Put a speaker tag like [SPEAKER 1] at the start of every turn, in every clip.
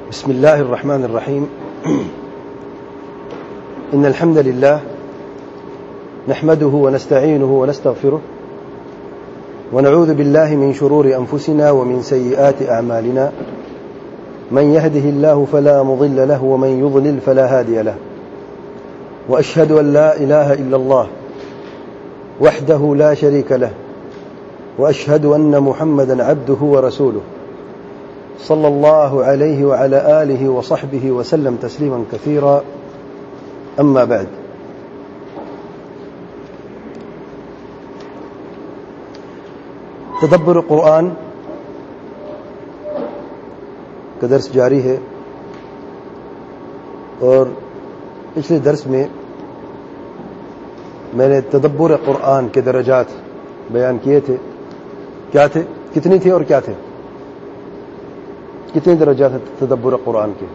[SPEAKER 1] بسم الله الرحمن الرحيم. إن الحمد لله نحمده ونستعينه ونستغفره ونعوذ بالله من شرور أنفسنا ومن سيئات أعمالنا، من يهده الله فلا مضل له ومن يضلل فلا هادي له، وأشهد أن لا إله إلا الله وحده لا شريك له، وأشهد أن محمدا عبده ورسوله صلى الله عليه وعلى آله وصحبه وسلم تسليما كثيرا. أما بعد، تدبر قرآن کا درس جاری ہے، اور پچھلے درس میں نے تدبر قرآن کے درجات بیان کیے تھے. کیا تھے، کتنی تھے اور کیا تھے؟ کتنے درجات ہیں تدبر قرآن کے؟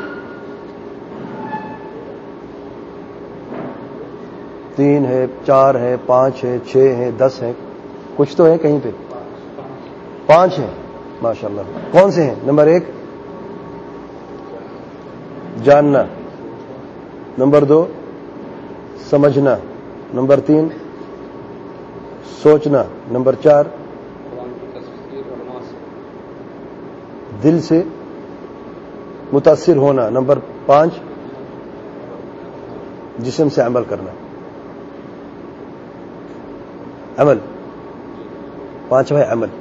[SPEAKER 1] تین ہے، چار ہے، پانچ ہے، 6 ہیں، 10 ہیں، کچھ تو ہیں کہیں پہ 5 ہیں. ماشاءاللہ. کون سے ہیں؟ نمبر 1 جاننا، نمبر 2 سمجھنا، نمبر 3 سوچنا، نمبر 4 دل سے متاثر ہونا، نمبر 5 جسم سے عمل کرنا. عمل 5 ہے عمل.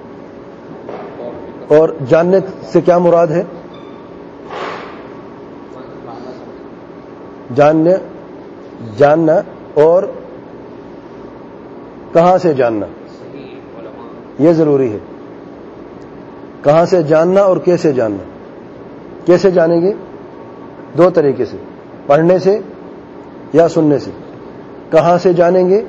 [SPEAKER 1] اور جاننے سے کیا مراد ہے؟ جاننا اور کہاں سے جاننا، یہ ضروری ہے. کہاں سے جاننا اور کیسے جاننا. کیسے جانیں گے؟ 2 طریقے سے، پڑھنے سے یا سننے سے. کہاں سے جانیں گے؟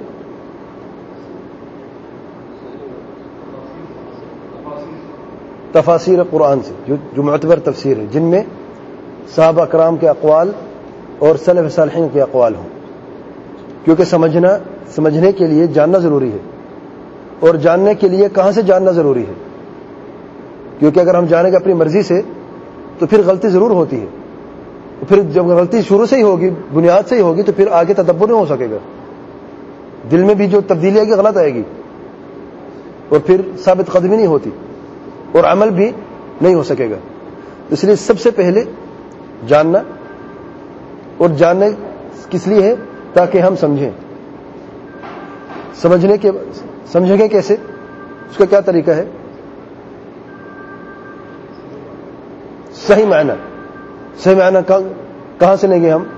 [SPEAKER 1] تفاسیر قرآن سے، جو معتبر تفسیر ہے، جن میں صحابہ کرام کے اقوال اور سلف صالحین کے اقوال ہوں. کیونکہ سمجھنے کے لیے جاننا ضروری ہے، اور جاننے کے لیے کہاں سے جاننا ضروری ہے. کیونکہ اگر ہم جانیں گے اپنی مرضی سے تو پھر غلطی ضرور ہوتی ہے. پھر جب غلطی شروع سے ہی ہوگی، بنیاد سے ہی ہوگی، تو پھر آگے تدبر نہیں ہو سکے گا. دل میں بھی جو تبدیلی آئے گی غلط آئے گی، اور پھر ثابت قدمی نہیں ہوتی، اور عمل بھی نہیں ہو سکے گا. اس لیے سب سے پہلے جاننا. اور جاننے کس لیے ہے؟ تاکہ ہم سمجھیں. سمجھیں گے کیسے؟ اس کا کیا طریقہ ہے؟ صحیح معنی کہاں سے لیں گے ہم؟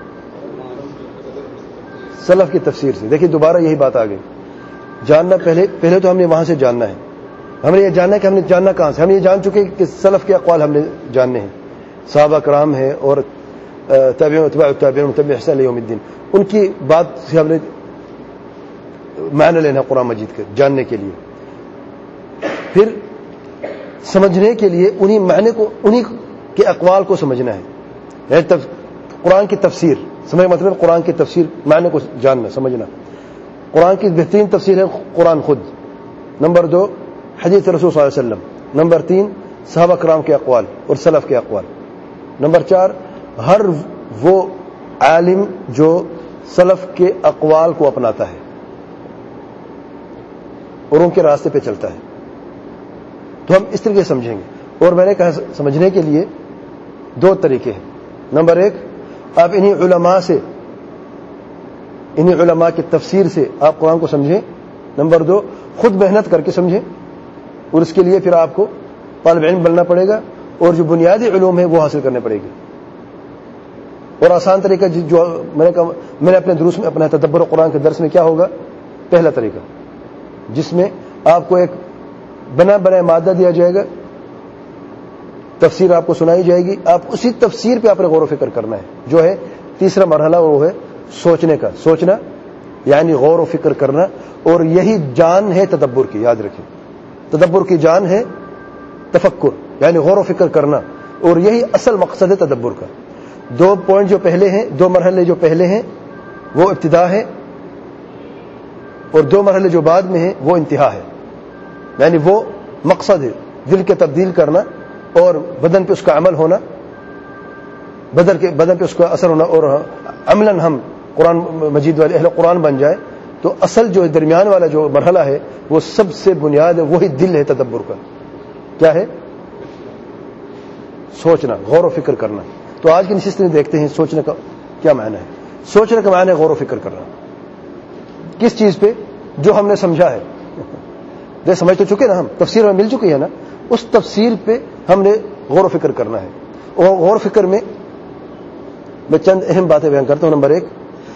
[SPEAKER 1] سلف کی تفسیر سے. دیکھیے دوبارہ یہی بات آ گئی. جاننا پہلے تو ہم نے وہاں سے جاننا ہے. ہم نے یہ جاننا ہے کہ ہم نے جاننا کہاں سے. ہم یہ جان چکے کہ سلف کے اقوال ہم نے جاننے ہیں، صحابہ کرام ہیں اور تابعین اتباع التابعین متبع احسان الی یوم الدین. ان کی بات سے ہم نے معنی لینا قرآن مجید کے جاننے کے لیے. پھر سمجھنے کے لیے انہی معنی کو، انہی کے اقوال کو سمجھنا ہے. یعنی قرآن کی تفسیر سمجھ، مطلب قرآن کی تفسیر معنی کو جاننا، سمجھنا. قرآن کی بہترین تفسیر ہے قرآن خود. نمبر 2 حدیث رسول صلی اللہ علیہ وسلم. نمبر 3 صحابہ کرام کے اقوال اور سلف کے اقوال. نمبر 4 ہر وہ عالم جو سلف کے اقوال کو اپناتا ہے اور ان کے راستے پہ چلتا ہے، تو ہم اس طریقے سے سمجھیں گے. اور میں نے کہا سمجھنے کے لیے 2 طریقے ہیں. نمبر 1 آپ انہی علماء کی تفسیر سے آپ قرآن کو سمجھیں. نمبر 2 خود محنت کر کے سمجھیں، اور اس کے لیے پھر آپ کو طالب علم بننا پڑے گا، اور جو بنیادی علوم ہے وہ حاصل کرنے پڑے گی. اور آسان طریقہ جو میں نے اپنے دروس میں اپنا تدبر قرآن کے درس میں کیا ہوگا؟ پہلا طریقہ جس میں آپ کو ایک بنا مادہ دیا جائے گا، تفسیر آپ کو سنائی جائے گی، آپ اسی تفسیر پہ آپ نے غور و فکر کرنا ہے، جو ہے تیسرا مرحلہ، وہ ہے سوچنے کا. سوچنا یعنی غور و فکر کرنا، اور یہی جان ہے تدبر کی. یاد رکھیں، تدبر کی جان ہے تفکر، یعنی غور و فکر کرنا، اور یہی اصل مقصد ہے تدبر کا. 2 پوائنٹ جو پہلے ہیں، 2 مرحلے جو پہلے ہیں وہ ابتدا ہے، اور 2 مرحلے جو بعد میں ہیں وہ انتہا ہے. یعنی وہ مقصد ہے دل کے تبدیل کرنا اور بدن پہ اس کا عمل ہونا، بدن پہ اس کا اثر ہونا، اور عملاً ہم قرآن مجید والے اہل قرآن بن جائے، تو اصل جو درمیان والا جو مرحلہ ہے وہ سب سے بنیاد ہے، وہی دل ہے تدبر کا. کیا ہے؟ سوچنا، غور و فکر کرنا. تو آج کی نشست میں دیکھتے ہیں سوچنے کا کیا معنی ہے. سوچنے کا معنی ہے غور و فکر کرنا. کس چیز پہ؟ جو ہم نے سمجھا ہے. دیکھ سمجھ تو چکے نا، ہم تفسیر میں مل چکی ہے نا، اس تفسیر پہ ہم نے غور و فکر کرنا ہے. اور غور و فکر میں چند اہم باتیں بیان کرتا ہوں. نمبر 1،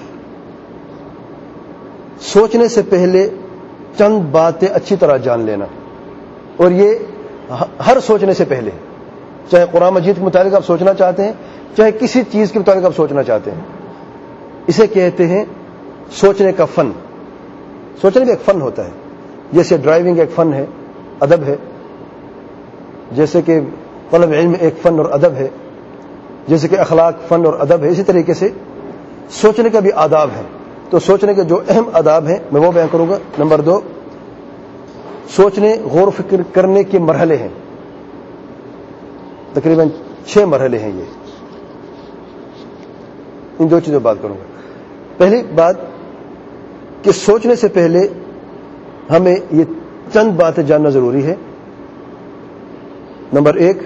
[SPEAKER 1] سوچنے سے پہلے چند باتیں اچھی طرح جان لینا. اور یہ ہر سوچنے سے پہلے، چاہے قرآن مجید کے متعلق آپ سوچنا چاہتے ہیں، چاہے کسی چیز کے متعلق آپ سوچنا چاہتے ہیں، اسے کہتے ہیں سوچنے کا فن. سوچنے بھی ایک فن ہوتا ہے. جیسے ڈرائیونگ ایک فن ہے، ادب ہے. جیسے کہ طلب علم ایک فن اور ادب ہے. جیسے کہ اخلاق فن اور ادب ہے. اسی طریقے سے سوچنے کا بھی آداب ہے. تو سوچنے کے جو اہم آداب ہیں میں وہ بیان کروں گا. نمبر 2، سوچنے غور و فکر کرنے کے مرحلے ہیں. تقریباً 6 مرحلے ہیں. یہ ان 2 چیزوں پر بات کروں گا. پہلی بات کہ سوچنے سے پہلے ہمیں یہ چند باتیں جاننا ضروری ہے. نمبر 1،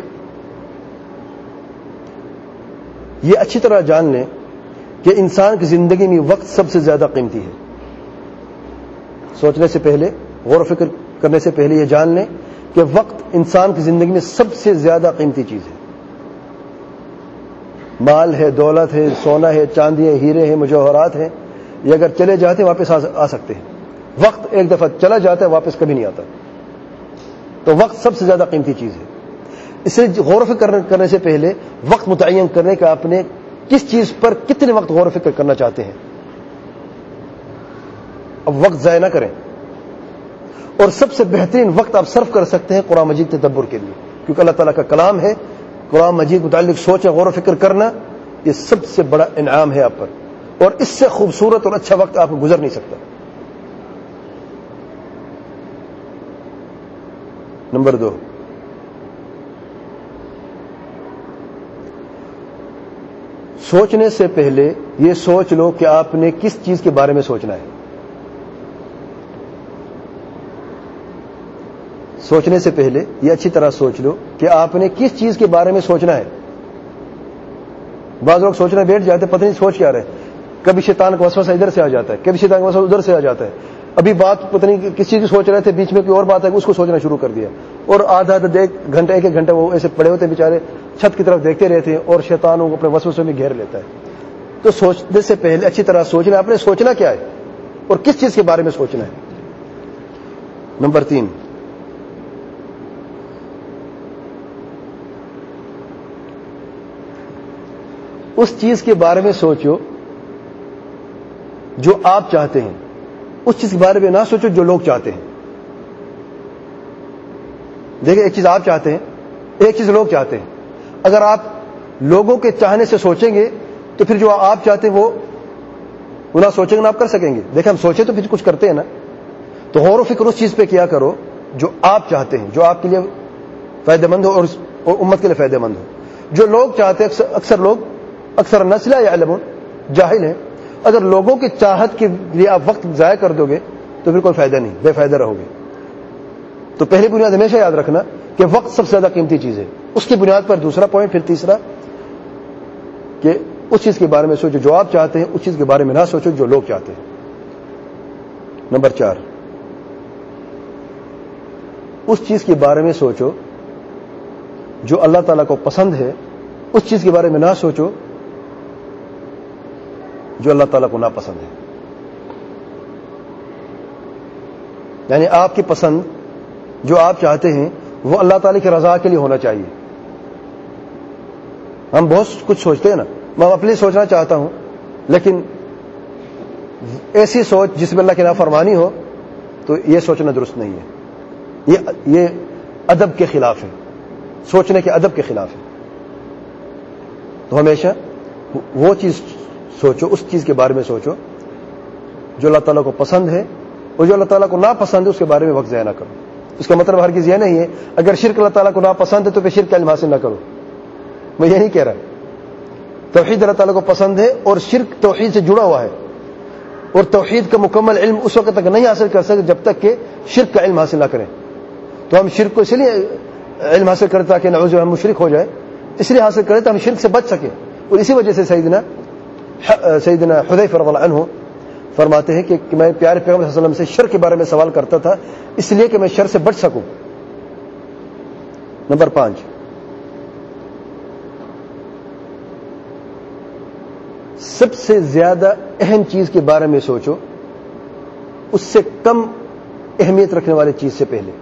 [SPEAKER 1] یہ اچھی طرح جان لیں کہ انسان کی زندگی میں وقت سب سے زیادہ قیمتی ہے. سوچنے سے پہلے، غور و فکر کرنے سے پہلے یہ جان لیں کہ وقت انسان کی زندگی میں سب سے زیادہ قیمتی چیز ہے. مال ہے، دولت ہے، سونا ہے، چاندی ہے، ہیرے ہیں، مجوہرات ہیں، یہ اگر چلے جاتے ہیں واپس آ سکتے ہیں. وقت ایک دفعہ چلا جاتا ہے، واپس کبھی نہیں آتا. تو وقت سب سے زیادہ قیمتی چیز ہے. اس سے غور و فکر کرنے سے پہلے وقت متعین کرنے کا آپ نے کس چیز پر کتنے وقت غور و فکر کرنا چاہتے ہیں. اب وقت ضائع نہ کریں. اور سب سے بہترین وقت آپ صرف کر سکتے ہیں قرآن مجید تدبر کے لیے، کیونکہ اللہ تعالیٰ کا کلام ہے. قرآن مجید متعلق سوچ غور و فکر کرنا یہ سب سے بڑا انعام ہے آپ پر، اور اس سے خوبصورت اور اچھا وقت آپ کو گزر نہیں سکتا. نمبر 2، سوچنے سے پہلے یہ سوچ لو کہ آپ نے کس چیز کے بارے میں سوچنا ہے. سوچنے سے پہلے یہ اچھی طرح سوچ لو کہ آپ نے کس چیز کے بارے میں سوچنا ہے. بعض لوگ سوچنا بیٹھ جاتے، پتہ نہیں سوچ کیا رہے. کبھی شیطان کا وسوسہ ادھر سے آ جاتا ہے، کبھی شیطان کا وسوسہ ادھر سے آ جاتا ہے. ابھی بات پتہ نہیں کس چیز کی سوچ رہے تھے، بیچ میں کوئی اور بات ہے، اس کو سوچنا شروع کر دیا. اور آدھا گھنٹہ ایک گھنٹہ وہ ایسے پڑے ہوتے ہیں بیچارے، چھت کی طرف دیکھتے رہتے ہیں، اور شیطان کو اپنے وسوسے میں گھیر لیتا ہے. تو سوچنے سے پہلے اچھی طرح سوچنا آپ نے سوچنا کیا ہے اور کس چیز کے بارے میں سوچنا ہے. نمبر 3، اس چیز کے بارے میں سوچو جو آپ چاہتے ہیں. اس چیز کے بارے میں نہ سوچو جو لوگ چاہتے ہیں. دیکھیں، ایک چیز آپ چاہتے ہیں، ایک چیز لوگ چاہتے ہیں. اگر آپ لوگوں کے چاہنے سے سوچیں گے تو پھر جو آپ چاہتے ہیں وہ نہ سوچیں گے نہ آپ کر سکیں گے. دیکھیں، ہم سوچیں تو پھر کچھ کرتے ہیں نا. تو غور و فکر اس چیز پہ کیا کرو جو آپ چاہتے ہیں، جو آپ کے لیے فائدہ مند ہو اور امت کے لیے فائدہ مند ہو. جو لوگ چاہتے ہیں، اکثر الناس لا يعلمون، جاہل ہیں. اگر لوگوں کی چاہت کے لیے آپ وقت ضائع کر دو گے تو پھر کوئی فائدہ نہیں، بے فائدہ رہو گے. تو پہلی بنیاد ہمیشہ یاد رکھنا کہ وقت سب سے زیادہ قیمتی چیز ہے. اس کی بنیاد پر دوسرا پوائنٹ، پھر تیسرا کہ اس چیز کے بارے میں سوچو جو آپ چاہتے ہیں، اس چیز کے بارے میں نہ سوچو جو لوگ چاہتے ہیں. نمبر 4، اس چیز کے بارے میں سوچو جو اللہ تعالیٰ کو پسند ہے. اس چیز کے بارے میں نہ سوچو جو اللہ تعالیٰ کو ناپسند ہے. یعنی آپ کی پسند جو آپ چاہتے ہیں وہ اللہ تعالیٰ کی رضا کے لیے ہونا چاہیے. ہم بہت کچھ سوچتے ہیں نا، میں اپنے لیے سوچنا چاہتا ہوں، لیکن ایسی سوچ جس میں اللہ کی نافرمانی ہو تو یہ سوچنا درست نہیں ہے. یہ ادب کے خلاف ہے، سوچنے کے ادب کے خلاف ہے. تو ہمیشہ وہ چیز سوچو، اس چیز کے بارے میں سوچو جو اللہ تعالیٰ کو پسند ہے، اور جو اللہ تعالیٰ کو ناپسند ہے اس کے بارے میں وقت ضائع نہ کرو. اس کا مطلب ہرگز یہ نہیں ہے اگر شرک اللہ تعالیٰ کو ناپسند ہے تو پھر شرک کا علم حاصل نہ کرو. میں یہ نہیں کہہ رہا. توحید اللہ تعالیٰ کو پسند ہے اور شرک توحید سے جڑا ہوا ہے, اور توحید کا مکمل علم اس وقت تک نہیں حاصل کر سکتے جب تک کہ شرک کا علم حاصل نہ کریں. تو ہم شرک کو اس لیے علم حاصل کریں تاکہ نعوذ باللہ ہم مشرک ہو جائے, اس لیے حاصل کریں تو ہم شرک سے بچ سکیں. اور اسی وجہ سے سیدنا حذیفہ رضی اللہ عنہ فرماتے ہیں کہ میں پیارے پیغمبر صلی اللہ علیہ وسلم سے شر کے بارے میں سوال کرتا تھا اس لیے کہ میں شر سے بچ سکوں. نمبر 5, سب سے زیادہ اہم چیز کے بارے میں سوچو اس سے کم اہمیت رکھنے والی چیز سے پہلے,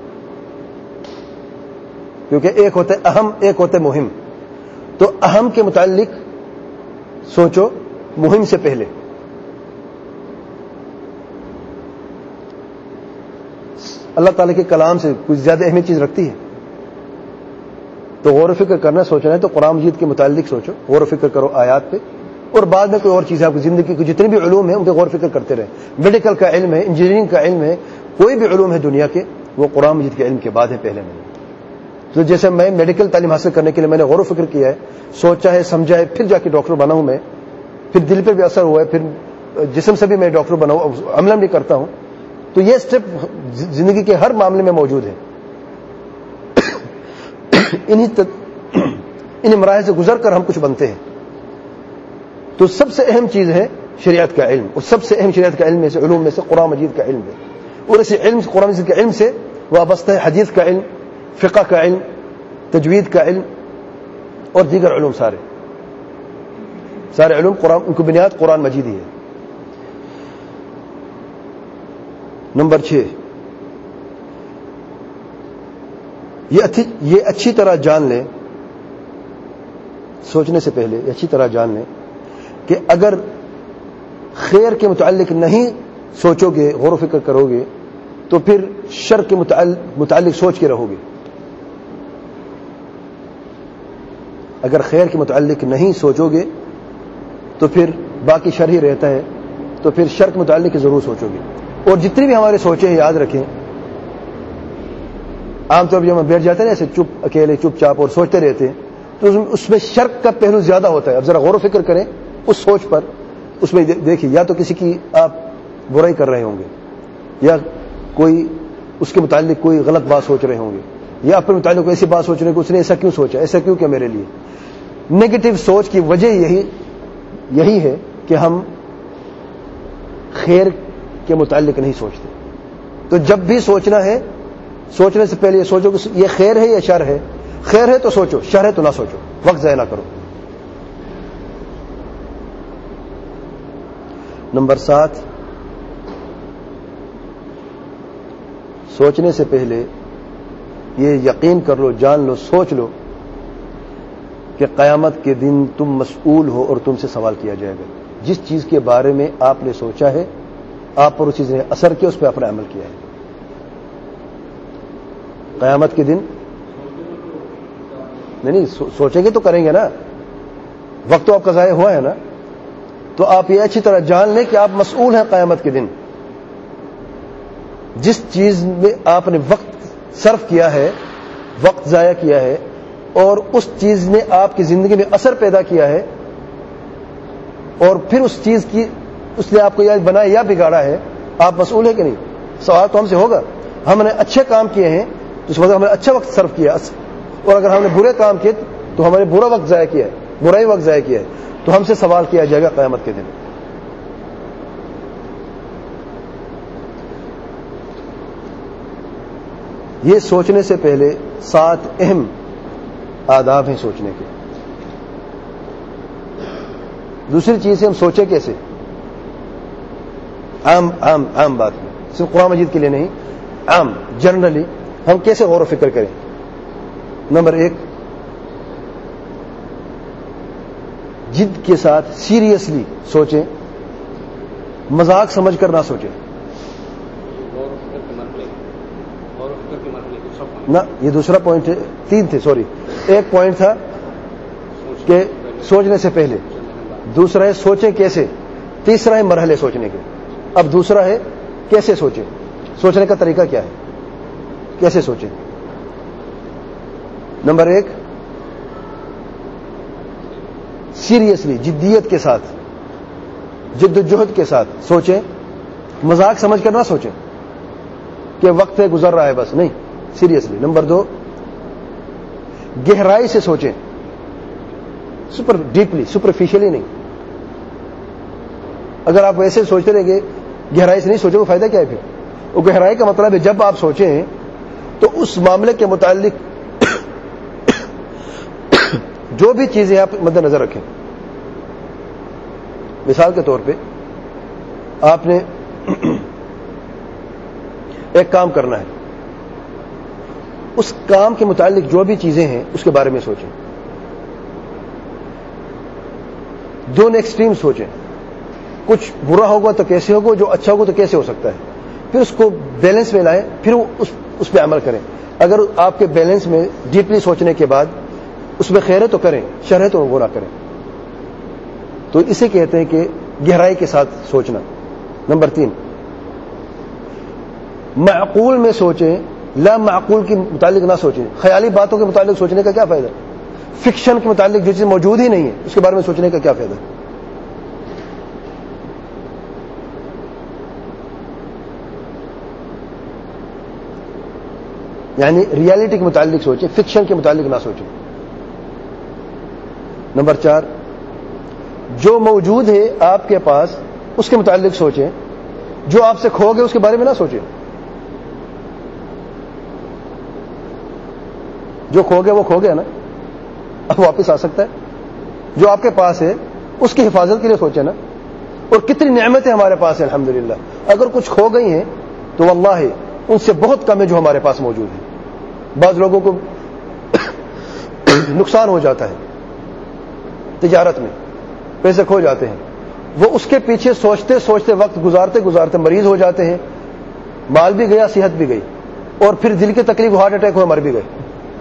[SPEAKER 1] کیونکہ ایک ہوتا ہے اہم, ایک ہوتا ہے مہم. تو اہم کے متعلق سوچو مہم سے پہلے. اللہ تعالیٰ کے کلام سے کچھ زیادہ اہمیت چیز رکھتی ہے تو غور و فکر کرنا, سوچنا ہے تو قرآن مجید کے متعلق سوچو, غور و فکر کرو آیات پہ, اور بعد میں کوئی اور چیزیں آپ کی زندگی کی جتنے بھی علوم ہیں ان پہ غور و فکر کرتے رہیں. میڈیکل کا علم ہے, انجینئرنگ کا علم ہے, کوئی بھی علوم ہے دنیا کے, وہ قرآن مجید کے علم کے بعد ہے, پہلے نہیں. تو جیسے میں میڈیکل تعلیم حاصل کرنے کے لیے میں نے غور و فکر کیا ہے, سوچا ہے, سمجھا ہے, پھر جا کے ڈاکٹر بنا ہوں میں, پھر دل پہ بھی اثر ہوا ہے, پھر جسم سے بھی میں ڈاکٹر بنا ہوں, عمل بھی کرتا ہوں. تو یہ اسٹیپ زندگی کے ہر معاملے میں موجود ہے. انہی مراحل سے گزر کر ہم کچھ بنتے ہیں. تو سب سے اہم چیز ہے شریعت کا علم, اور سب سے اہم شریعت کا علم میں سے, علوم میں سے قرآن مجید کا علم ہے. اور اسی علم سے, قرآن مجید کے علم سے وابستہ ہے حدیث کا علم, فقہ کا علم, تجوید کا علم اور دیگر علوم. سارے علوم قرآن, ان کی بنیاد قرآن مجید ہی ہے. نمبر 6, یہ اچھی طرح جان لیں, سوچنے سے پہلے اچھی طرح جان لیں کہ اگر خیر کے متعلق نہیں سوچو گے, غور و فکر کرو گے, تو پھر شر کے متعلق سوچ کے رہو گے. اگر خیر کے متعلق نہیں سوچو گے تو پھر باقی شر ہی رہتا ہے, تو پھر شر کے متعلق ضرور سوچو گے. اور جتنی بھی ہمارے سوچیں ہیں یاد رکھیں, عام طور پر جب ہم بیٹھ جاتے ہیں ایسے چپ اکیلے چپ چاپ اور سوچتے رہتے ہیں تو اس میں شرک کا پہلو زیادہ ہوتا ہے. اب ذرا غور و فکر کریں اس سوچ پر, اس میں دیکھیے یا تو کسی کی آپ برائی کر رہے ہوں گے, یا کوئی اس کے متعلق کوئی غلط بات سوچ رہے ہوں گے, یا اپنے متعلق ایسی بات سوچ رہے ہیں کہ اس نے ایسا کیوں سوچا, ایسا کیوں کیا میرے لیے. نیگیٹو سوچ کی وجہ یہی ہے کہ ہم خیر کے متعلق نہیں سوچتے. تو جب بھی سوچنا ہے, سوچنے سے پہلے یہ سوچو کہ یہ خیر ہے یا شر ہے. خیر ہے تو سوچو, شر ہے تو نہ سوچو, وقت ضائع نہ کرو. نمبر 7, سوچنے سے پہلے یہ یقین کر لو, جان لو, سوچ لو کہ قیامت کے دن تم مسئول ہو اور تم سے سوال کیا جائے گا. جس چیز کے بارے میں آپ نے سوچا ہے, آپ پر اس چیز نے اثر کیا, اس پہ آپ نے عمل کیا ہے. قیامت کے دن نہیں سوچیں گے تو کریں گے نا, وقت تو آپ کا ضائع ہوا ہے نا. تو آپ یہ اچھی طرح جان لیں کہ آپ مسئول ہیں قیامت کے دن. جس چیز میں آپ نے وقت صرف کیا ہے, وقت ضائع کیا ہے, اور اس چیز نے آپ کی زندگی میں اثر پیدا کیا ہے, اور پھر اس چیز کی اس نے آپ کو یاد بنایا یا بگاڑا ہے, آپ مسئول ہیں کہ نہیں؟ سوال تو ہم سے ہوگا. ہم نے اچھے کام کیے ہیں تو اس وجہ ہم نے اچھا وقت صرف کیا, اور اگر ہم نے برے کام کیے تو ہمارے برا وقت ضائع کیا ہے, برا ہی وقت ضائع کیا ہے, تو ہم سے سوال کیا جائے گا قیامت کے دن. یہ سوچنے سے پہلے 7 اہم آداب ہیں سوچنے کے. دوسری چیز ہے ہم سوچیں کیسے, عام بات میں, صرف قرآن مجید کے لیے نہیں, عام جنرلی ہم کیسے غور و فکر کریں. نمبر 1, جد کے ساتھ سیریسلی سوچیں, مذاق سمجھ کر نہ سوچیں. نہ, یہ دوسرا پوائنٹ ہے, 3 تھے, سوری, ایک پوائنٹ تھا کہ سوچنے سے پہلے, دوسرا ہے سوچیں کیسے, تیسرا ہے مرحلے سوچنے کے. اب دوسرا ہے کیسے سوچیں, سوچنے کا طریقہ کیا ہے. کیسے سوچیں؟ نمبر 1، سیریسلی، جدیت کے ساتھ، جد و جہد کے ساتھ سوچیں. مذاق سمجھ کر نہ سوچیں کہ وقت گزر رہا ہے بس، نہیں، سیریسلی. نمبر 2، گہرائی سے سوچیں، سپر ڈیپلی، سپرفیشلی نہیں. اگر آپ ویسے سوچتے رہیں گے، گہرائی سے نہیں سوچیں، وہ فائدہ کیا ہے پھر؟ وہ گہرائی کا مطلب ہے جب آپ سوچیں تو اس معاملے کے متعلق جو بھی چیزیں آپ مد نظر رکھیں. مثال کے طور پہ آپ نے ایک کام کرنا ہے، اس کام کے متعلق جو بھی چیزیں ہیں اس کے بارے میں سوچیں. دونوں ایکسٹریم سوچیں، کچھ برا ہوگا تو کیسے ہوگا، جو اچھا ہوگا تو کیسے ہو سکتا ہے، پھر اس کو بیلنس میں لائیں، پھر اس پہ عمل کریں. اگر آپ کے بیلنس میں ڈیپلی سوچنے کے بعد اس میں خیر ہے تو کریں، شر ہے تو وہ نہ کریں. تو اسے کہتے ہیں کہ گہرائی کے ساتھ سوچنا. نمبر 3، معقول میں سوچیں، لا معقول کے متعلق نہ سوچیں. خیالی باتوں کے متعلق سوچنے کا کیا فائدہ؟ فکشن کے متعلق جو چیز موجود ہی نہیں ہے اس کے بارے میں سوچنے کا کیا فائدہ؟ یعنی ریالٹی کے متعلق سوچیں، فکشن کے متعلق نہ سوچیں. نمبر 4، جو موجود ہے آپ کے پاس اس کے متعلق سوچیں، جو آپ سے کھو گئے اس کے بارے میں نہ سوچیں. جو کھو گیا وہ کھو گیا نا، اب واپس آ سکتا ہے. جو آپ کے پاس ہے اس کی حفاظت کے لیے سوچیں نا. اور کتنی نعمتیں ہمارے پاس ہیں الحمدللہ. اگر کچھ کھو گئی ہیں تو واللہ ان سے بہت کم ہے جو ہمارے پاس موجود ہے. بعض لوگوں کو نقصان ہو جاتا ہے تجارت میں، پیسے کھو جاتے ہیں، وہ اس کے پیچھے سوچتے سوچتے وقت گزارتے گزارتے مریض ہو جاتے ہیں، مال بھی گیا، صحت بھی گئی، اور پھر دل کی تکلیف، ہارٹ اٹیک ہوئے، مر بھی گئے.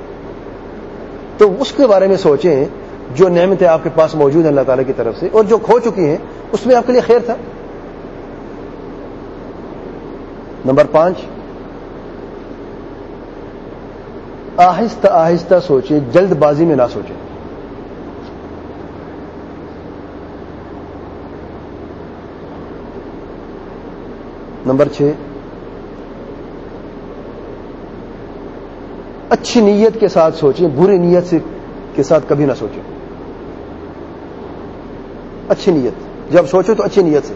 [SPEAKER 1] تو اس کے بارے میں سوچیں جو نعمتیں آپ کے پاس موجود ہیں اللہ تعالیٰ کی طرف سے، اور جو کھو چکی ہیں اس میں آپ کے لیے خیر تھا. نمبر 5، آہستہ آہستہ سوچیں، جلد بازی میں نہ سوچیں. نمبر 6، اچھی نیت کے ساتھ سوچیں، بری نیت کے ساتھ کبھی نہ سوچیں. اچھی نیت، جب سوچو تو اچھی نیت سے.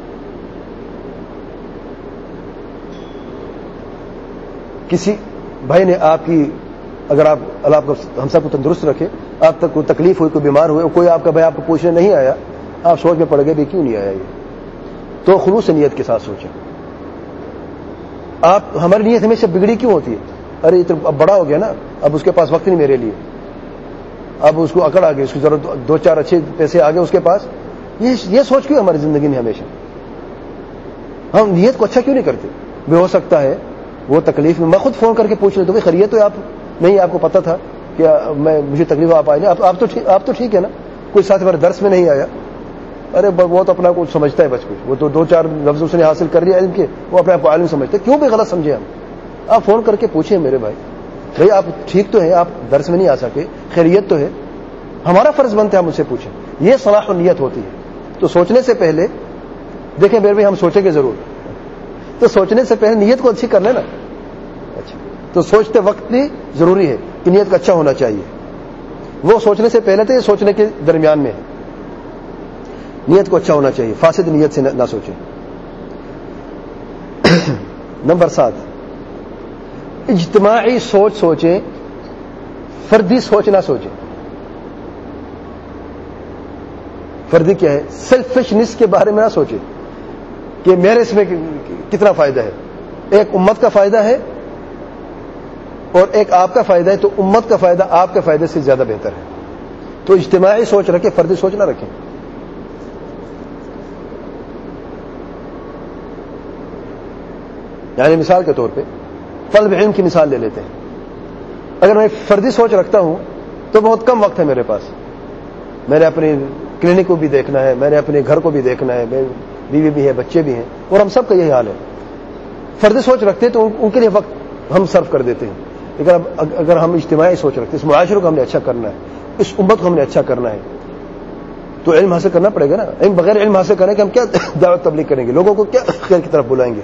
[SPEAKER 1] کسی بھائی نے آپ کی، اگر آپ اللہ کو ہم سب کو تندرست رکھے، آپ تک کوئی تکلیف ہوئی، کوئی بیمار ہوئے، کوئی آپ کا بھائی آپ کو پوچھنے نہیں آیا، آپ سوچ میں پڑ گئے بھی کیوں نہیں آیا یہ، تو خلوص نیت کے ساتھ سوچیں. آپ ہماری نیت ہمیشہ بگڑی کیوں ہوتی ہے؟ ارے یہ تو اب بڑا ہو گیا نا، اب اس کے پاس وقت نہیں میرے لیے، اب اس کو اکڑ آ گئی، اس کی ضرورت، 2-4 اچھے پیسے آ گئے اس کے پاس. یہ سوچ کیوں ہماری زندگی میں ہمیشہ؟ ہم نیت کو اچھا کیوں نہیں کرتے؟ بھی ہو سکتا ہے وہ تکلیف میں، میں خود فون کر کے پوچھ لیتا ہوں بھائی خیریت تو آپ نہیں، آپ کو پتا تھا کہ مجھے تکلیف آپ آئے نہیں، آپ تو ٹھیک ہے نا، کوئی ساتھ ہمارے درس میں نہیں آیا، ارے وہ تو اپنا کچھ سمجھتا ہے، بس کچھ وہ تو 2-4 لفظ اس نے حاصل کر لیا علم کے، وہ اپنے آپ کو عالم سمجھتے، کیوں بھی غلط سمجھے ہم؟ آپ فون کر کے پوچھیں میرے بھائی آپ ٹھیک تو ہیں، آپ درس میں نہیں آ سکے، خیریت تو ہے، ہمارا فرض بنتا ہے ہم اس سے پوچھیں. یہ صلاح نیت ہوتی ہے. تو سوچنے سے پہلے دیکھیں میرے بھائی، ہم سوچیں گے ضرور، تو سوچنے سے پہلے نیت کو اچھی کر لینا. اچھا، تو سوچتے وقت بھی ضروری ہے کہ نیت کا اچھا ہونا چاہیے. وہ سوچنے سے پہلے تھے، یہ سوچنے کے درمیان میں ہے. نیت کو اچھا ہونا چاہیے، فاسد نیت سے نہ سوچیں. نمبر 7، اجتماعی سوچ سوچیں، فردی سوچ نہ سوچیں. فردی کیا ہے؟ سیلفشنس کے بارے میں نہ سوچیں کہ میرے اس میں کتنا فائدہ ہے. ایک امت کا فائدہ ہے اور ایک آپ کا فائدہ ہے، تو امت کا فائدہ آپ کے فائدے سے زیادہ بہتر ہے. تو اجتماعی سوچ رکھیں، فردی سوچ نہ رکھیں. یعنی مثال کے طور پہ طلب علم کی مثال لے لیتے ہیں. اگر میں فردی سوچ رکھتا ہوں تو بہت کم وقت ہے میرے پاس، میں نے اپنی کلینک کو بھی دیکھنا ہے، میں نے اپنے گھر کو بھی دیکھنا ہے، بیوی بھی ہے، بچے بھی ہیں، اور ہم سب کا یہی حال ہے. فردی سوچ رکھتے تو ان کے لیے وقت ہم صرف کر دیتے ہیں. لیکن اب اگر ہم اجتماعی سوچ رکھتے ہیں, اس معاشرے کو ہم نے اچھا کرنا ہے, اس امت کو ہم نے اچھا کرنا ہے, تو علم حاصل کرنا پڑے گا نا. بغیر علم حاصل کرنے کے ہم کیا دعوت تبلیغ کریں گے, لوگوں کو کیا خیر کی طرف بلائیں گے.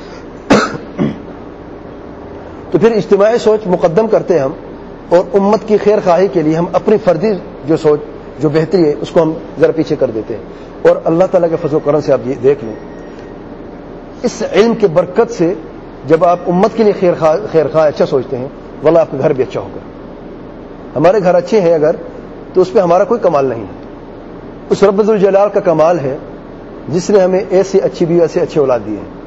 [SPEAKER 1] تو پھر اجتماعی سوچ مقدم کرتے ہیں ہم, اور امت کی خیر خواہی کے لیے ہم اپنی فردی جو سوچ جو بہتری ہے اس کو ہم ذرا پیچھے کر دیتے ہیں. اور اللہ تعالیٰ کے فضل و کرم سے آپ یہ دیکھ لیں, اس علم کے برکت سے جب آپ امت کے لیے خیر خواہ اچھا سوچتے ہیں, واللہ آپ کا گھر بھی اچھا ہوگا. ہمارے گھر اچھے ہیں اگر, تو اس پہ ہمارا کوئی کمال نہیں ہے, اس رب ذوالجلال کا کمال ہے جس نے ہمیں ایسی اچھی بیوی ایسے اچھے اولاد دیے ہیں.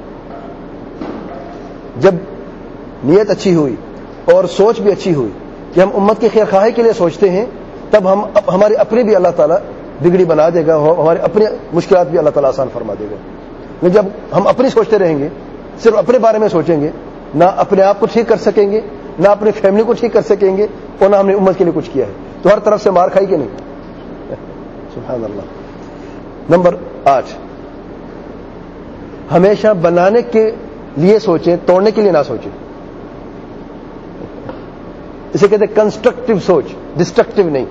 [SPEAKER 1] جب نیت اچھی ہوئی اور سوچ بھی اچھی ہوئی کہ ہم امت کی خیر خواہی کے لیے سوچتے ہیں, تب ہم ہمارے اپنے بھی اللہ تعالیٰ بگڑی بنا دے گا, ہمارے اپنے مشکلات بھی اللہ تعالیٰ آسان فرما دے گا. لیکن جب ہم اپنی سوچتے رہیں گے, صرف اپنے بارے میں سوچیں گے, نہ اپنے آپ کو ٹھیک کر سکیں گے, نہ اپنی فیملی کو ٹھیک کر سکیں گے, اور نہ ہم نے امت کے لیے کچھ کیا ہے, تو ہر طرف سے مار کھائی کہ نہیں. سبحان اللہ. نمبر 8, ہمیشہ بنانے کے لیے سوچیں, توڑنے کے لیے نہ سوچیں. اسے کہتے ہیں کنسٹرکٹیو سوچ, ڈسٹرکٹیو نہیں.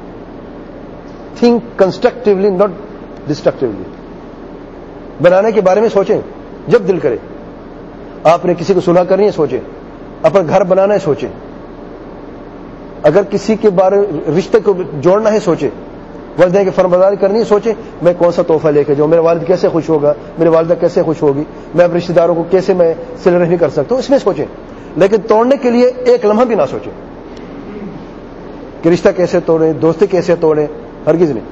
[SPEAKER 1] Think constructively not destructively. بنانے کے بارے میں سوچیں جب دل کرے. آپ نے کسی کو صلح کرنی ہے سوچیں, اپنا گھر بنانا ہے سوچیں, اگر کسی کے بارے رشتے کو جوڑنا ہے سوچیں, والدین کی فرمانبرداری کرنی ہے سوچیں میں کون سا تحفہ لے کے جاؤں, میرا والد کیسے خوش ہوگا, میرے والدہ کیسے خوش ہوگی, میں اپنے رشتے داروں کو کیسے میں صلہ رحمی کر سکتا ہوں, اس میں سوچیں. لیکن توڑنے کے لیے ایک لمحہ بھی نہ سوچیں کہ رشتہ کیسے توڑیں, دوستی کیسے توڑیں, ہرگز نہیں.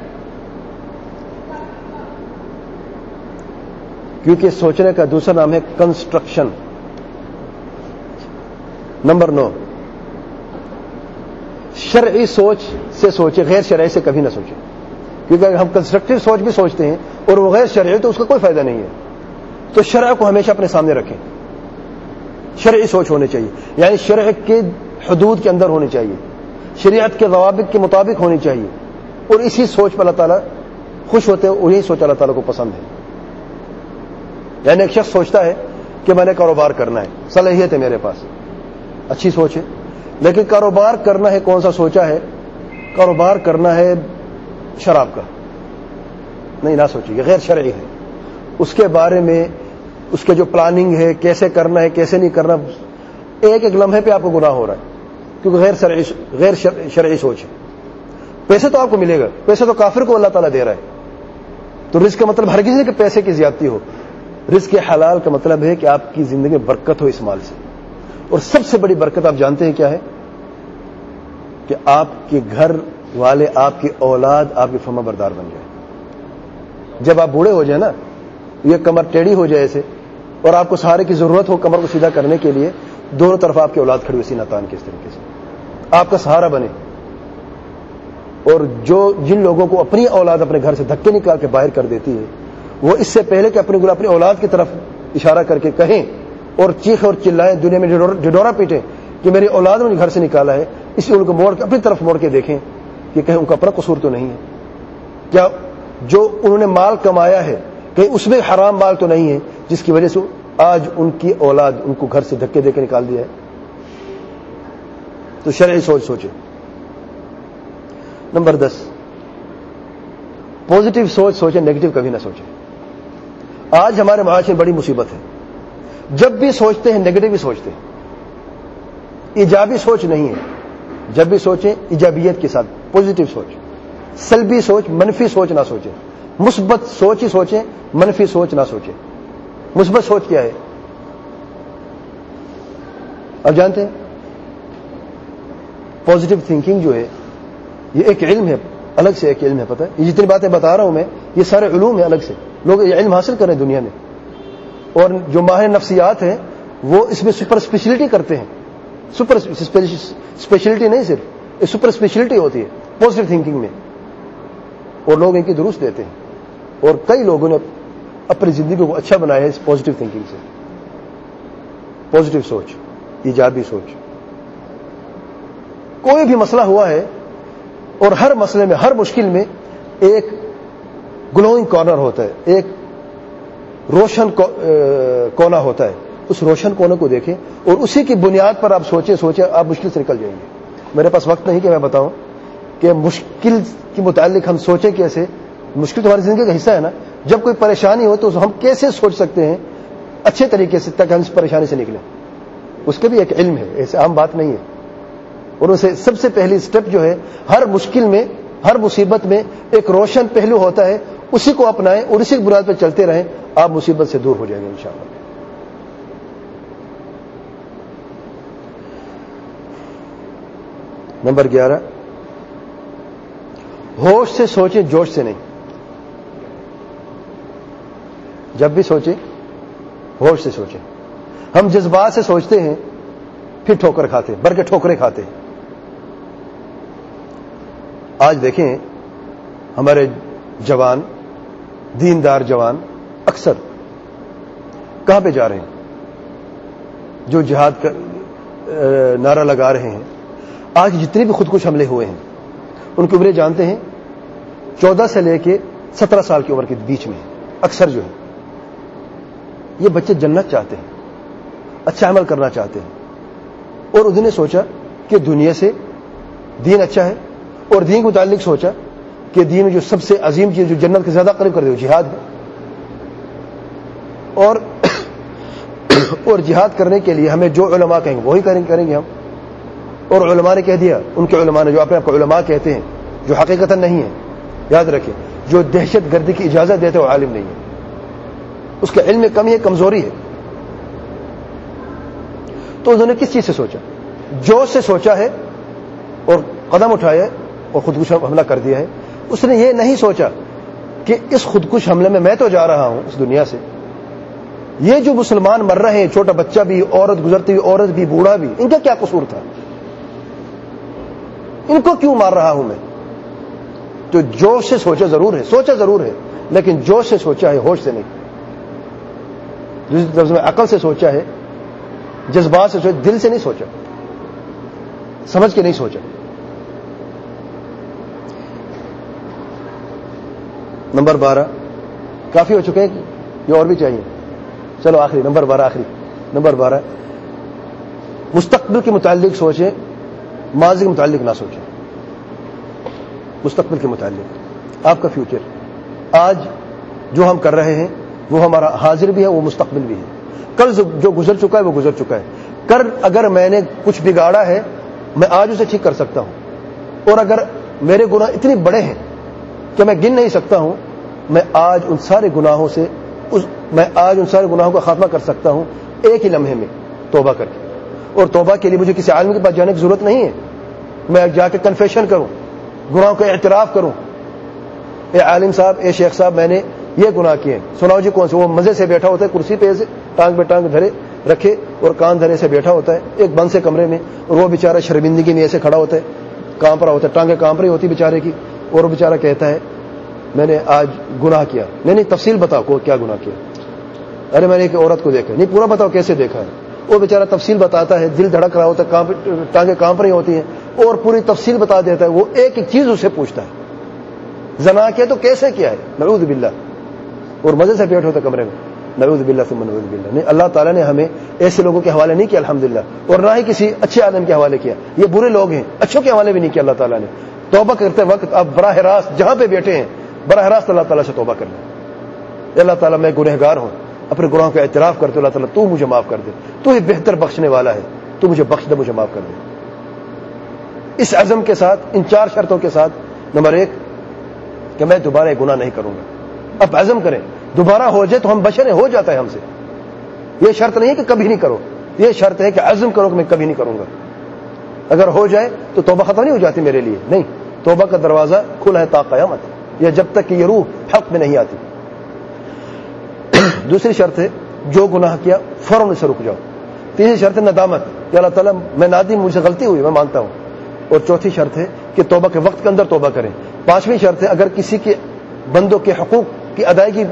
[SPEAKER 1] کیونکہ سوچنے کا دوسرا نام ہے کنسٹرکشن. نمبر 9, شرعی سوچ سے سوچیں, غیر شرعی سے کبھی نہ سوچیں. کیونکہ اگر ہم کنسٹرکٹیو سوچ بھی سوچتے ہیں اور وہ غیر شرعی تو اس کا کوئی فائدہ نہیں ہے. تو شرع کو ہمیشہ اپنے سامنے رکھیں. شرعی سوچ ہونی چاہیے, یعنی شرع کے حدود کے اندر ہونی چاہیے, شریعت کے ضوابط کے مطابق ہونی چاہیے, اور اسی سوچ پر اللہ تعالیٰ خوش ہوتے ہیں, اور یہی سوچ اللہ تعالیٰ کو پسند ہے. یعنی ایک شخص سوچتا ہے کہ میں نے کاروبار کرنا ہے, صلاحیت ہے میرے پاس, اچھی سوچ ہے, لیکن کاروبار کرنا ہے کون سا سوچا ہے, کاروبار کرنا ہے شراب کا, نہیں نہ سوچیے, یہ غیر شرعی ہے. اس کے بارے میں اس کے جو پلاننگ ہے, کیسے کرنا ہے کیسے نہیں کرنا, ایک ایک لمحے پہ آپ کو گناہ ہو رہا ہے, کیونکہ غیر شرعی سوچ ہے. پیسے تو آپ کو ملے گا, پیسے تو کافر کو اللہ تعالیٰ دے رہا ہے. تو رزق کا مطلب ہرگز نہیں کہ پیسے کی زیادتی ہو. رزق حلال کا مطلب ہے کہ آپ کی زندگی میں برکت ہو اس مال سے. اور سب سے بڑی برکت آپ جانتے ہیں کیا ہے, کہ آپ کے گھر والے, آپ کی اولاد آپ کی فرما بردار بن جائے. جب آپ بوڑھے ہو جائیں نا, یہ کمر ٹیڑھی ہو جائے ایسے, اور آپ کو سہارے کی ضرورت ہو کمر کو سیدھا کرنے کے لیے, دونوں طرف آپ کی اولاد کھڑی ہو سینہ تان کے, اس طریقے سے آپ کا سہارا بنے. اور جن لوگوں کو اپنی اولاد اپنے گھر سے دھکے نکال کے باہر کر دیتی ہے, وہ اس سے پہلے کہ اپنی اولاد کی طرف اشارہ کر کے کہیں اور چیخیں اور چلائیں, دنیا میں ڈڈورا پیٹیں کہ میری اولاد نے مجھے گھر سے نکالا ہے, اس لیے ان کو موڑ کے اپنی طرف موڑ کے دیکھیں کہ کہیں ان کا اپنا قصور تو نہیں ہے, کیا جو انہوں نے مال کمایا ہے کہیں اس میں حرام مال تو نہیں ہے جس کی وجہ سے آج ان کی اولاد ان کو گھر سے دھکے دے کے نکال دیا ہے. تو شرعی سوچ سوچیں. نمبر 10, پازیٹیو سوچ سوچیں, نیگیٹو کبھی نہ سوچیں. آج ہمارے معاشرے میں بڑی مصیبت ہے, جب بھی سوچتے ہیں نیگیٹو ہی سوچتے ہیں, ایجابی سوچ نہیں ہے. جب بھی سوچیں ایجابیت کے ساتھ, پازیٹیو سوچ. سلبی سوچ, منفی سوچ نہ سوچیں. مثبت سوچ ہی سوچیں, منفی سوچ نہ سوچیں. مثبت سوچ کیا ہے آپ جانتے ہیں؟ پازیٹیو تھنکنگ جو ہے یہ ایک علم ہے, الگ سے ایک علم ہے. پتہ ہے یہ جتنی باتیں بتا رہا ہوں میں, یہ سارے علوم ہیں الگ سے, لوگ یہ علم حاصل کریں دنیا میں. اور جو ماہر نفسیات ہیں وہ اس میں سپر اسپیشلٹی کرتے ہیں. سپر اسپیشلٹی نہیں, صرف سپر اسپیشلٹی ہوتی ہے پازیٹیو تھنکنگ میں, اور لوگ ان کی دروس دیتے ہیں. اور کئی لوگوں نے اپنی زندگی کو اچھا بنایا ہے اس پازیٹیو تھنکنگ سے. پازیٹیو سوچ, ایجابی سوچ. کوئی بھی مسئلہ ہوا ہے اور ہر مسئلے میں, ہر مشکل میں ایک گلوئنگ کارنر ہوتا ہے, ایک روشن کونا ہوتا ہے, اس روشن کونے کو دیکھیں اور اسی کی بنیاد پر آپ سوچیں آپ مشکل سے نکل جائیں گے. میرے پاس وقت نہیں کہ میں بتاؤں کہ مشکل کے متعلق ہم سوچیں کیسے. مشکل تو ہماری زندگی کا حصہ ہے نا. جب کوئی پریشانی ہو تو ہم کیسے سوچ سکتے ہیں اچھے طریقے سے تاکہ ہم اس پریشانی سے نکلیں. اس کے بھی ایک علم ہے, ایسے عام بات نہیں ہے. اور اسے سب سے پہلی سٹیپ جو ہے, ہر مشکل میں ہر مصیبت میں ایک روشن پہلو ہوتا ہے, اسی کو اپنائیں اور اسی کی بنیاد پہ چلتے رہیں, آپ مصیبت سے دور ہو جائیں گے انشاءاللہ. نمبر 11, ہوش سے سوچیں, جوش سے نہیں. جب بھی سوچیں ہوش سے سوچیں. ہم جذبات سے سوچتے ہیں پھر ٹھوکر کھاتے, بلکہ ٹھوکریں کھاتے. آج دیکھیں ہمارے جوان, دیندار جوان اکثر کہاں پہ جا رہے ہیں؟ جو جہاد کا نعرہ لگا رہے ہیں. آج جتنے بھی خودکش حملے ہوئے ہیں ان کی عمریں جانتے ہیں 14 سے لے کے 17 سال کی عمر کے بیچ میں. اکثر جو ہے یہ بچے جنت چاہتے ہیں, اچھا عمل کرنا چاہتے ہیں, اور انہوں نے سوچا کہ دنیا سے دین اچھا ہے, اور دین کے متعلق سوچا کہ دین میں جو سب سے عظیم چیز جو جنت کے زیادہ قریب کر دے وہ جہاد ہے. اور جہاد کرنے کے لیے ہمیں جو علماء کہیں گے وہی کریں گے ہم. اور علماء نے کہہ دیا, ان کے علماء نے جو اپنے آپ کو علماء کہتے ہیں, جو حقیقتاً نہیں ہے, یاد رکھیں, جو دہشت گردی کی اجازت دیتے وہ عالم نہیں ہے, اس کا علم میں کمی ہے, کمزوری ہے. تو انہوں نے کس چیز سے سوچا؟ جوش سے سوچا ہے اور قدم اٹھایا اور خودکش حملہ کر دیا ہے. اس نے یہ نہیں سوچا کہ اس خودکش حملے میں تو جا رہا ہوں اس دنیا سے, یہ جو مسلمان مر رہے ہیں, چھوٹا بچہ بھی, عورت گزرتی ہوئی عورت بھی, بوڑھا بھی, ان کا کیا قصور تھا؟ ان کو کیوں مار رہا ہوں میں؟ تو جوش سے سوچا ضرور ہے, لیکن جوش سے سوچا ہے, ہوش سے نہیں. دوسری طرف میں عقل سے سوچا ہے, جذبات سے سوچا, دل سے نہیں سوچا, سمجھ کے نہیں سوچا. نمبر 12 کافی ہو چکے ہیں, یہ اور بھی چاہیے. چلو آخری نمبر 12 مستقبل کے متعلق سوچیں, ماضی کے متعلق نہ سوچیں. مستقبل کے متعلق آپ کا فیوچر, آج جو ہم کر رہے ہیں وہ ہمارا حاضر بھی ہے, وہ مستقبل بھی ہے. کل جو گزر چکا ہے وہ گزر چکا ہے. کل اگر میں نے کچھ بگاڑا ہے میں آج اسے ٹھیک کر سکتا ہوں, اور اگر میرے گناہ اتنے بڑے ہیں کہ میں گن نہیں سکتا ہوں, میں آج ان سارے گناہوں کا خاتمہ کر سکتا ہوں ایک ہی لمحے میں توبہ کر کے. اور توبہ کے لیے مجھے کسی عالم کے پاس جانے کی ضرورت نہیں ہے. میں جا کے کنفیشن کروں, گناہوں کا اعتراف کروں, اے عالم صاحب, اے شیخ صاحب, میں نے یہ گناہ کیے. سناؤ جی کون سے؟ وہ مزے سے بیٹھا ہوتا ہے کرسی پہ, ایسے ٹانگ پہ ٹانگ دھرے رکھے اور کان دھرے سے بیٹھا ہوتا ہے ایک بند سے کمرے میں, اور وہ بیچارہ شرمندگی میں ایسے کھڑا ہوتا ہے, کانپ رہا ہوتا ہے, ٹانگیں کانپ رہی ہوتی بیچارے کی, اور وہ بیچارہ کہتا ہے میں نے آج گناہ کیا. نہیں تفصیل بتاؤ کو کیا گناہ کیا. ارے میں نے ایک عورت کو دیکھا. نہیں پورا بتاؤ کیسے دیکھا ہے. وہ بیچارہ تفصیل بتاتا ہے, دل دھڑک رہا ہوتا ہے, ٹانگیں کانپ رہی ہوتی ہیں, اور پوری تفصیل بتا دیتا ہے. وہ ایک ایک چیز اسے پوچھتا ہے, زنا کیا تو کیسے کیا ہے, نعوذ باللہ, اور مزے سے بیٹھے ہوتا کمرے میں, نعوذ باللہ ثم نعوذ باللہ. نہیں, اللہ تعالیٰ نے ہمیں ایسے لوگوں کے حوالے نہیں کیا الحمدللہ, اور نہ ہی کسی اچھے عالم کے حوالے کیا. یہ برے لوگ ہیں, اچھوں کے حوالے بھی نہیں کیا اللہ تعالیٰ نے. توبہ کرتے وقت آپ براہ راست جہاں پہ بیٹھے ہیں براہ راست اللہ تعالیٰ سے توبہ کرنا. اللہ تعالیٰ میں گنہگار ہوں, اپنے گناہوں کا اعتراف کرتے, اللہ تعالیٰ تو مجھے معاف کر دے, تو ہی بہتر بخشنے والا ہے, تو مجھے بخش دے, مجھے معاف کر دے. اس عزم کے ساتھ, ان 4 شرطوں کے ساتھ. نمبر 1 کہ میں دوبارہ یہ گناہ نہیں کروں گا. اب عزم کریں, دوبارہ ہو جائے تو ہم بشر ہو جاتا ہے ہم سے. یہ شرط نہیں ہے کہ کبھی نہیں کرو, یہ شرط ہے کہ عزم کرو کہ میں کبھی نہیں کروں گا. اگر ہو جائے تو توبہ ختم نہیں ہو جاتی میرے لیے, نہیں, توبہ کا دروازہ کھلا ہے تا قیامت, یہ جب تک کہ یہ روح حق میں نہیں آتی. دوسری شرط ہے جو گناہ کیا فوراً سے رک جاؤ. تیسری شرط ہے ندامت, کہ اللہ تعالیٰ میں نادم, مجھ سے غلطی ہوئی, میں مانتا ہوں. اور چوتھی شرط ہے کہ توبہ کے وقت کے اندر توبہ کریں. پانچویں شرط ہے اگر کسی کے بندوں کے حقوق کی ادائیگی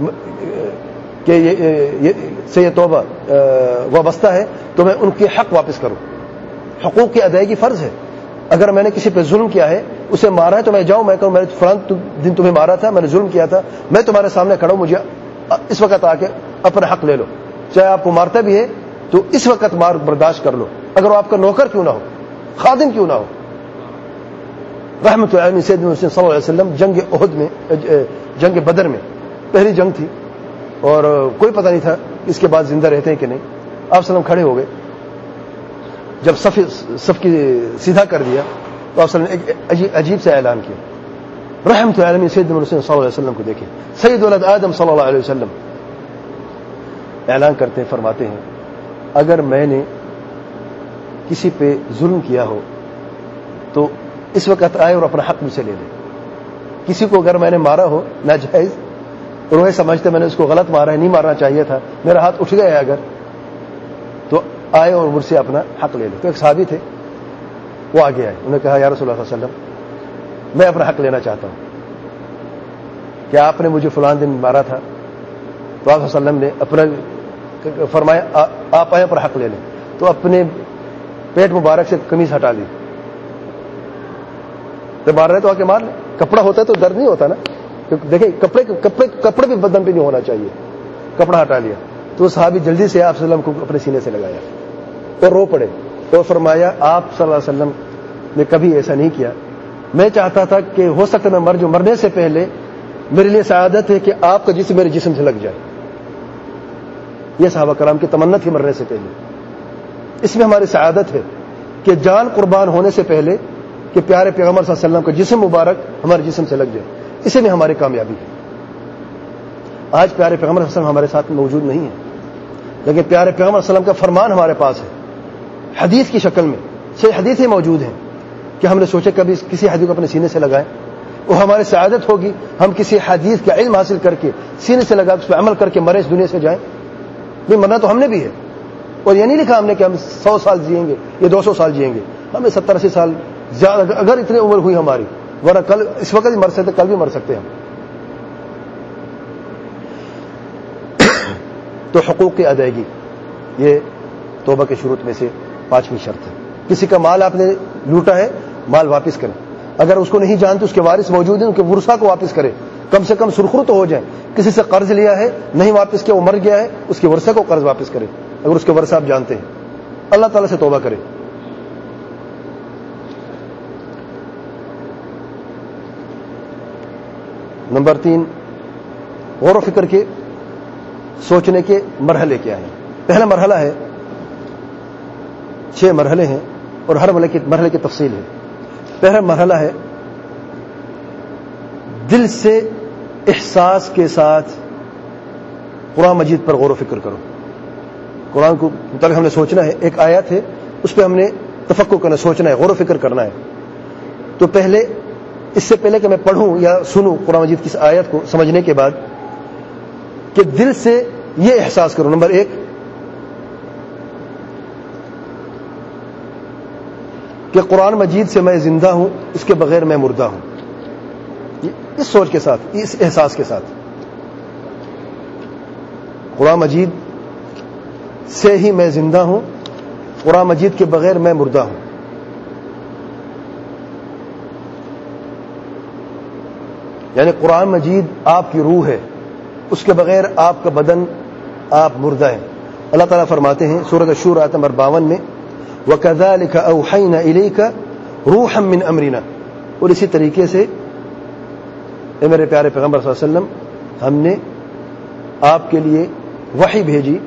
[SPEAKER 1] سے یہ توبہ وابستہ ہے تو میں ان کے حق واپس کروں. حقوق کی ادائیگی فرض ہے. اگر میں نے کسی پہ ظلم کیا ہے, اسے مارا ہے, تو میں جاؤں, میں کہوں میں نے فلاں دن تمہیں مارا تھا, میں نے ظلم کیا تھا, میں تمہارے سامنے کھڑا ہوں, مجھے اس وقت آ کے اپنا حق لے لو. چاہے آپ کو مارتا بھی ہے تو اس وقت مار برداشت کر لو، اگر وہ آپ کا نوکر کیوں نہ ہو، خادم کیوں نہ ہو۔ رحمت اللہ سیدنا صلی اللہ علیہ وسلم جنگ احد میں، جنگ بدر میں پہلی جنگ تھی اور کوئی پتہ نہیں تھا اس کے بعد زندہ رہتے ہیں کہ نہیں۔ آپ وسلم کھڑے ہو گئے، جب صف کی سیدھا کر دیا تو آپ وسلم نے ایک عجیب سے اعلان کیا۔ رحمت اللہ سیدنا صلی اللہ علیہ وسلم کو دیکھیں، سید ولد آدم صلی اللہ علیہ وسلم اعلان کرتے ہیں، فرماتے ہیں اگر میں نے کسی پہ ظلم کیا ہو تو اس وقت آئے اور اپنا حق مجھ سے لے لے۔ کسی کو اگر میں نے مارا ہو ناجائز اور وہ سمجھتے میں نے اس کو غلط مارا ہے، نہیں مارنا چاہیے تھا، میرا ہاتھ اٹھ گیا ہے اگر، تو آئے اور مجھ سے اپنا حق لے لے۔ تو ایک صحابی تھے، وہ آگے آئے، انہوں نے کہا یا رسول اللہ صلی اللہ علیہ وسلم میں اپنا حق لینا چاہتا ہوں کہ آپ نے مجھے فلان دن مارا تھا، تو آپ صلی اللہ علیہ وسلم نے اپنا فرمایا آپ آئے پر حق لے لیں۔ تو اپنے پیٹ مبارک سے قمیض ہٹا لی، تو مار رہے تو آ کے مار لیں، کپڑا ہوتا ہے تو درد نہیں ہوتا نا، دیکھیں کپڑے بھی بدن پہ نہیں ہونا چاہیے، کپڑا ہٹا لیا تو صحابی جلدی سے آپ صلی اللہ علیہ وسلم کو اپنے سینے سے لگایا اور رو پڑے اور فرمایا آپ صلی اللہ علیہ وسلم نے کبھی ایسا نہیں کیا، میں چاہتا تھا کہ ہو سکتا میں مر جو مرنے سے پہلے میرے لیے سعادت ہے کہ آپ کا جسم میرے جسم سے لگ جائے۔ یہ صحابہ کرام کی تمنا تھی مرنے سے پہلے۔ اس میں ہماری سعادت ہے کہ جان قربان ہونے سے پہلے کہ پیارے پیغمبر صلی اللہ علیہ وسلم کا جسم مبارک ہمارے جسم سے لگ جائے، اسی میں ہماری کامیابی ہے۔ آج پیارے پیغمبر صلی اللہ علیہ وسلم ہمارے ساتھ موجود نہیں ہے، لیکن پیارے پیغمبر صلی اللہ علیہ وسلم کا فرمان ہمارے پاس ہے، حدیث کی شکل میں صحیح حدیثیں موجود ہیں کہ ہم نے سوچے کبھی کسی حدیث کو اپنے سینے سے لگائیں، وہ ہماری سعادت ہوگی ہم کسی حدیث کا علم حاصل کر کے سینے سے لگا اس پہ عمل کر کے مرے اس دنیا سے جائیں۔ نہیں مرنا تو ہم نے بھی ہے، اور یہ نہیں لکھا ہم نے کہ ہم 100 سال جئیں گے یا 200 سال جئیں گے، ہمیں 70-80 سال زیادہ اگر اتنی عمر ہوئی ہماری، ورنہ کل اس وقت بھی مر سکتے، کل بھی مر سکتے ہم۔ تو حقوق کی ادائیگی یہ توبہ کے شروط میں سے 5ویں شرط ہے۔ کسی کا مال آپ نے لوٹا ہے، مال واپس کریں، اگر اس کو نہیں جانتے اس کے وارث موجود ہیں ان کے ورثہ کو واپس کریں، کم سے کم سرخرو تو ہو جائیں۔ کسی سے قرض لیا ہے نہیں واپس کیا، وہ مر گیا ہے، اس کے ورثہ کو قرض واپس کریں اگر اس کے ورثہ آپ جانتے ہیں، اللہ تعالیٰ سے توبہ کریں۔ نمبر 3، غور و فکر کے سوچنے کے مرحلے کیا ہیں۔ پہلا مرحلہ ہے، 6 مرحلے ہیں اور ہر مرحلے کی تفصیل ہے۔ پہلا مرحلہ ہے دل سے احساس کے ساتھ قرآن مجید پر غور و فکر کرو۔ قرآن کو مطابق ہم نے سوچنا ہے، ایک آیت ہے اس پہ ہم نے تفکر کرنا، سوچنا ہے، غور و فکر کرنا ہے۔ تو پہلے اس سے پہلے کہ میں پڑھوں یا سنوں قرآن مجید کی اس آیت کو سمجھنے کے بعد کہ دل سے یہ احساس کرو، نمبر 1 کہ قرآن مجید سے میں زندہ ہوں، اس کے بغیر میں مردہ ہوں، اس سوچ کے ساتھ، اس احساس کے ساتھ قرآن مجید سے ہی میں زندہ ہوں، قرآن مجید کے بغیر میں مردہ ہوں۔ یعنی قرآن مجید آپ کی روح ہے، اس کے بغیر آپ کا بدن، آپ مردہ ہیں۔ اللہ تعالیٰ فرماتے ہیں سورۃ الشورى آیت نمبر 52 میں وَكَذَلِكَ أَوْحَيْنَا إِلَيْكَ رُوحًا مِّنْ أَمْرِنَا، اور اسی طریقے سے اے میرے پیارے پیغمبر صلی اللہ علیہ وسلم ہم نے آپ کے لیے وحی بھیجی،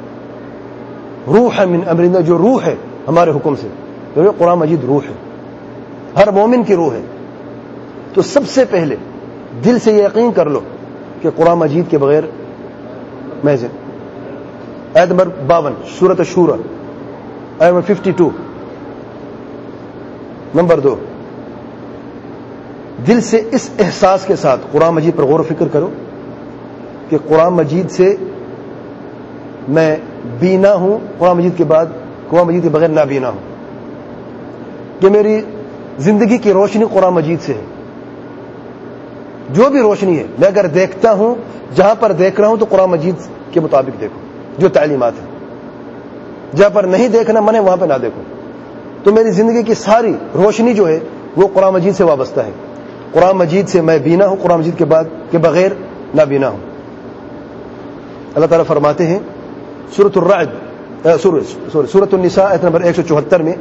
[SPEAKER 1] روحًا مِّنْ أَمْرِنَا، جو روح ہے ہمارے حکم سے، تو قرآن مجید روح ہے، ہر مومن کی روح ہے۔ تو سب سے پہلے دل سے یہ یقین کر لو کہ قرآن مجید کے بغیر میں آیت نمبر 52 سورۃ الشورى آیت نمبر 52۔ نمبر 2، دل سے اس احساس کے ساتھ قرآن مجید پر غور و فکر کرو کہ قرآن مجید سے میں بینا ہوں، قرآن مجید کے بغیر نابینا ہوں، کہ میری زندگی کی روشنی قرآن مجید سے ہے، جو بھی روشنی ہے میں اگر دیکھتا ہوں، جہاں پر دیکھ رہا ہوں تو قرآن مجید کے مطابق دیکھو، جو تعلیمات ہیں، جہاں پر نہیں دیکھنا من ہے وہاں پہ نہ دیکھو۔ تو میری زندگی کی ساری روشنی جو ہے وہ قرآن مجید سے وابستہ ہے، قرآن مجید سے میں بینا ہوں، قرآن مجید کے بغیر نہ بینا ہوں۔ اللہ تعالیٰ فرماتے ہیں سورۃ الرعد سورۃ النساء آیت نمبر 174 میں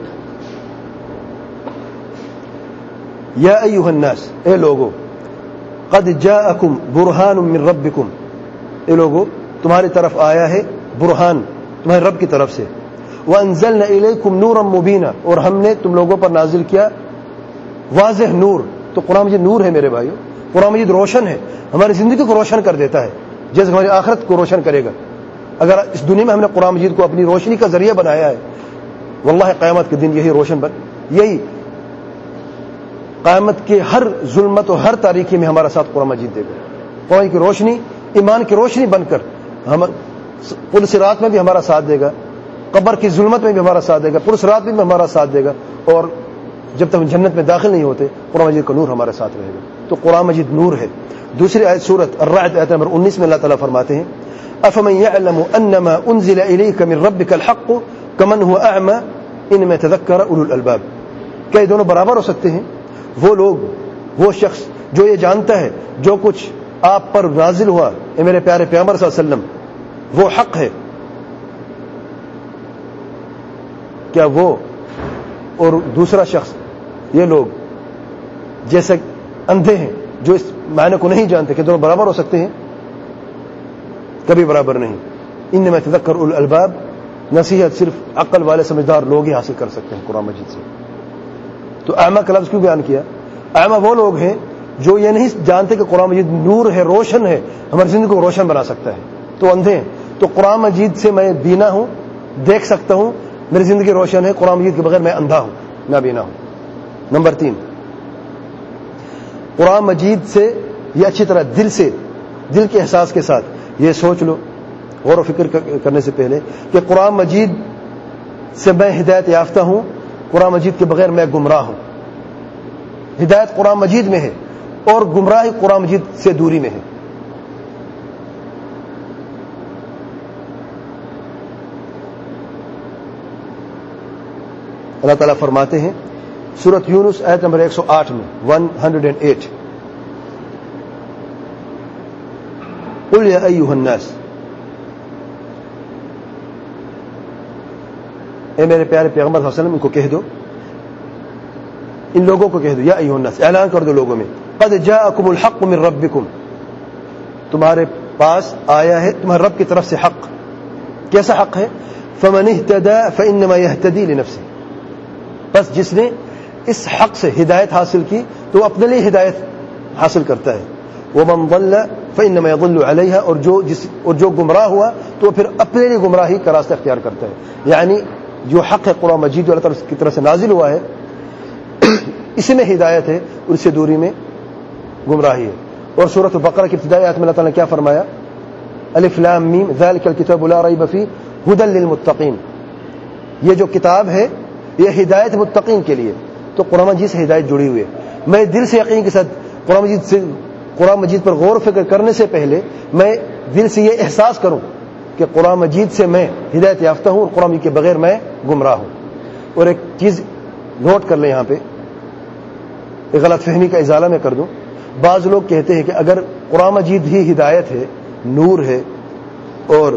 [SPEAKER 1] یا ایھا الناس، اے لوگو، قد جاءکم برہان من ربکم، اے لوگو تمہاری طرف آیا ہے برہان تمہارے رب کی طرف سے، وانزلنا الیکم نورا مبینا، اور ہم نے تم لوگوں پر نازل کیا واضح نور. تو قرآن مجید نور ہے میرے بھائیو، قرآن مجید روشن ہے، ہماری زندگی کو روشن کر دیتا ہے جیسے ہماری آخرت کو روشن کرے گا. اگر اس دنیا میں ہم نے قرآن مجید کو اپنی روشنی کا ذریعہ بنایا ہے، واللہ قیامت کے دن یہی روشن یہی قیامت کے ہر ظلمت اور ہر تاریکی میں ہمارا ساتھ قرآن مجید دے گا. قرآن کی روشنی ایمان کی روشنی بن کر ہم پل صراط میں بھی ہمارا ساتھ دے گا، قبر کی ظلمت میں بھی ہمارا ساتھ دے گا، پل صراط میں بھی ہمارا ساتھ دے گا، اور جب تک ہم جنت میں داخل نہیں ہوتے قرآن مجید کا نور ہمارے ساتھ رہے گا. تو قرآن مجید نور ہے. دوسری آیت سورۃ الرعد آیت نمبر 19 میں اللہ تعالیٰ فرماتے ہیں افمن يعلم انما انزل اليك من ربك الحق كمن هو اعمى انما يتذكر اولو الالباب. کیا یہ دونوں برابر ہو سکتے ہیں؟ وہ لوگ، وہ شخص جو یہ جانتا ہے جو کچھ آپ پر نازل ہوا اے میرے پیارے پیغمبر صلی اللہ علیہ وسلم وہ حق ہے، کیا وہ اور دوسرا شخص یہ لوگ جیسے اندھے ہیں جو اس معنی کو نہیں جانتے، کہ دونوں برابر ہو سکتے ہیں؟ کبھی برابر نہیں. انما يتذكر اولو الالباب، نصیحت صرف عقل والے سمجھدار لوگ ہی حاصل کر سکتے ہیں قرآن مجید سے. تو اعمیٰ کا لفظ کیوں بیان کیا؟ اعمیٰ وہ لوگ ہیں جو یہ نہیں جانتے کہ قرآن مجید نور ہے، روشن ہے، ہماری زندگی کو روشن بنا سکتا ہے، تو اندھے ہیں. تو قرآن مجید سے میں بینا ہوں، دیکھ سکتا ہوں، میری زندگی روشن ہے. قرآن مجید کے بغیر میں اندھا ہوں، نابینا ہوں. نمبر 3، قرآن مجید سے یہ اچھی طرح دل کے احساس کے ساتھ یہ سوچ لو، غور و فکر کرنے سے پہلے، کہ قرآن مجید سے میں ہدایت یافتہ ہوں، قرآن مجید کے بغیر میں گمراہ ہوں. ہدایت قرآن مجید میں ہے اور گمراہی قرآن مجید سے دوری میں ہے. اللہ تعالیٰ فرماتے ہیں سورۃ یونس آیت نمبر 108 میں 108 قل یا ایھا الناس، اے میرے پیارے پیغمبر صلی اللہ علیہ وسلم ان کو کہہ دو، ان لوگوں کو کہہ دو، یا ایھا الناس، اعلان کر دو لوگوں میں، قد جاءکم الحق من ربکم، تمہارے پاس آیا ہے تمہارے رب کی طرف سے حق. کیسا حق ہے؟ فمن اہتدى فانما يهتدي لنفسه، بس جس نے اس حق سے ہدایت حاصل کی تو اپنے لیے ہدایت حاصل کرتا ہے. ومن ضل فانما يضل عليها، اور جو گمراہ ہوا تو پھر اپنے لیے گمراہی کا راستہ اختیار کرتا ہے. یعنی جو حق ہے قرآن مجید جو اللہ تعالیٰ کی طرف سے نازل ہوا ہے اسی میں ہدایت ہے، اور اس سے دوری میں گمراہی ہے. اور سورۃ البقرہ کی ابتدائی آیت میں اللہ تعالیٰ نے کیا فرمایا؟ الف لام میم ذلک الکتاب لا ریب فیہ ھدی للمتقین، یہ جو کتاب ہے یہ ہدایت متقین کے لیے. تو قرآن مجید سے ہدایت جڑی ہوئی ہے. میں دل سے یقین کے ساتھ قرآن مجید پر غور و فکر کرنے سے پہلے میں دل سے یہ احساس کروں کہ قرآن مجید سے میں ہدایت یافتہ ہوں اور قرآن مجید کے بغیر میں گمراہ ہوں. اور ایک چیز نوٹ کر لیں، یہاں پہ ایک غلط فہمی کا ازالہ میں کر دوں. بعض لوگ کہتے ہیں کہ اگر قرآن مجید ہی ہدایت ہے، نور ہے اور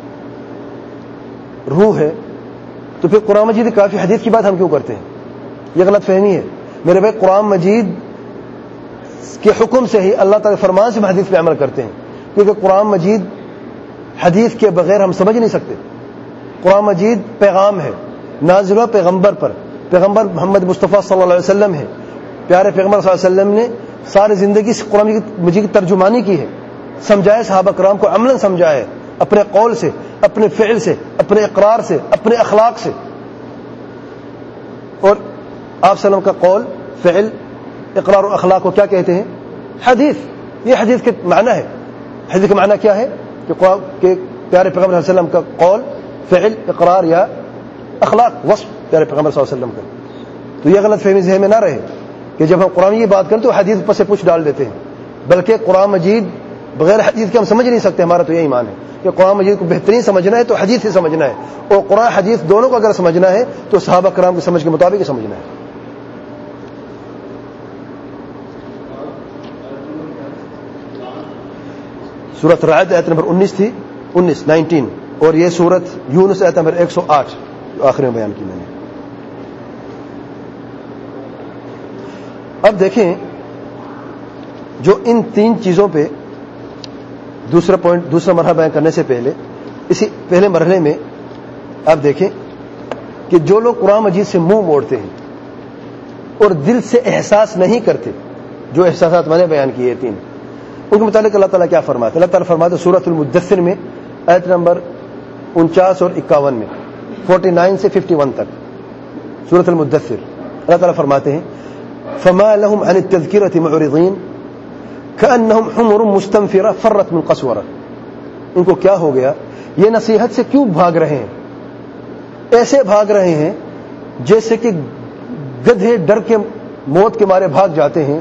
[SPEAKER 1] روح ہے تو پھر قرآن مجید کافی حدیث کی بات ہم کیوں کرتے ہیں؟ یہ غلط فہمی ہے میرے بھائی. قرآن مجید کے حکم سے ہی، اللہ تعالی فرمان سے ہم حدیث پہ عمل کرتے ہیں، کیونکہ قرآن مجید حدیث کے بغیر ہم سمجھ نہیں سکتے. قرآن مجید پیغام ہے، نازل ہوا پیغمبر پر، پیغمبر محمد مصطفیٰ صلی اللہ علیہ وسلم ہے. پیارے پیغمبر صلی اللہ علیہ وسلم نے ساری زندگی سے قرآن مجید کی ترجمانی کی ہے، سمجھائے، صحابہ کرام کو عملاً سمجھائے، اپنے قول سے، اپنے فعل سے، اپنے اقرار سے، اپنے اخلاق سے. اور آپ صلی اللہ علیہ وسلم کا قول، فعل، اقرار اور اخلاق کو کیا کہتے ہیں؟ حدیث. یہ حدیث کے معنی ہے. حدیث کا معنی کیا ہے؟ کہ پیارے پیغمبر صلی اللہ علیہ وسلم کا قول، فعل، اقرار یا اخلاق، وصف پیارے پیغمبر صلی اللہ علیہ وسلم کا. تو یہ غلط فہمی ذہن میں نہ رہے کہ جب ہم قرآن کی بات کریں تو حدیث پر سے پوچھ ڈال دیتے ہیں، بلکہ قرآن مجید بغیر حدیث کے ہم سمجھ نہیں سکتے. ہمارا تو یہ ایمان ہے کہ قرآن مجید کو بہترین سمجھنا ہے تو حدیث سے سمجھنا ہے، اور قرآن حدیث دونوں کو اگر سمجھنا ہے تو صحابہ کرام کی سمجھ کے مطابق ہی سمجھنا ہے. سورۃ رعد آیت نمبر 19 تھی، 19 اور یہ سورت یونس آیت نمبر 108 آخر میں بیان کی میں نے. اب دیکھیں جو ان 3 چیزوں پہ دوسرا مرحلہ بیان کرنے سے پہلے اسی پہلے مرحلے میں آپ دیکھیں کہ جو لوگ قرآن مجید سے منہ موڑتے ہیں اور دل سے احساس نہیں کرتے، جو احساسات میں نے بیان کیے 3، ان کے متعلق اللہ تعالیٰ کیا فرماتے ہیں؟ اللہ تعالیٰ فرماتے ہیں سورۃ المدثر میں آیت نمبر 49 اور 51 میں 49 سے 51 تک سورۃ المدثر اللہ تعالیٰ فرماتے ہیں فما لهم عن التذکرة معرضین كأنهم حمر مستنفرة فرت من قسورة. ان کو کیا ہو گیا؟ یہ نصیحت سے کیوں بھاگ رہے ہیں؟ ایسے بھاگ رہے ہیں جیسے کہ گدھے ڈر کے موت کے مارے بھاگ جاتے ہیں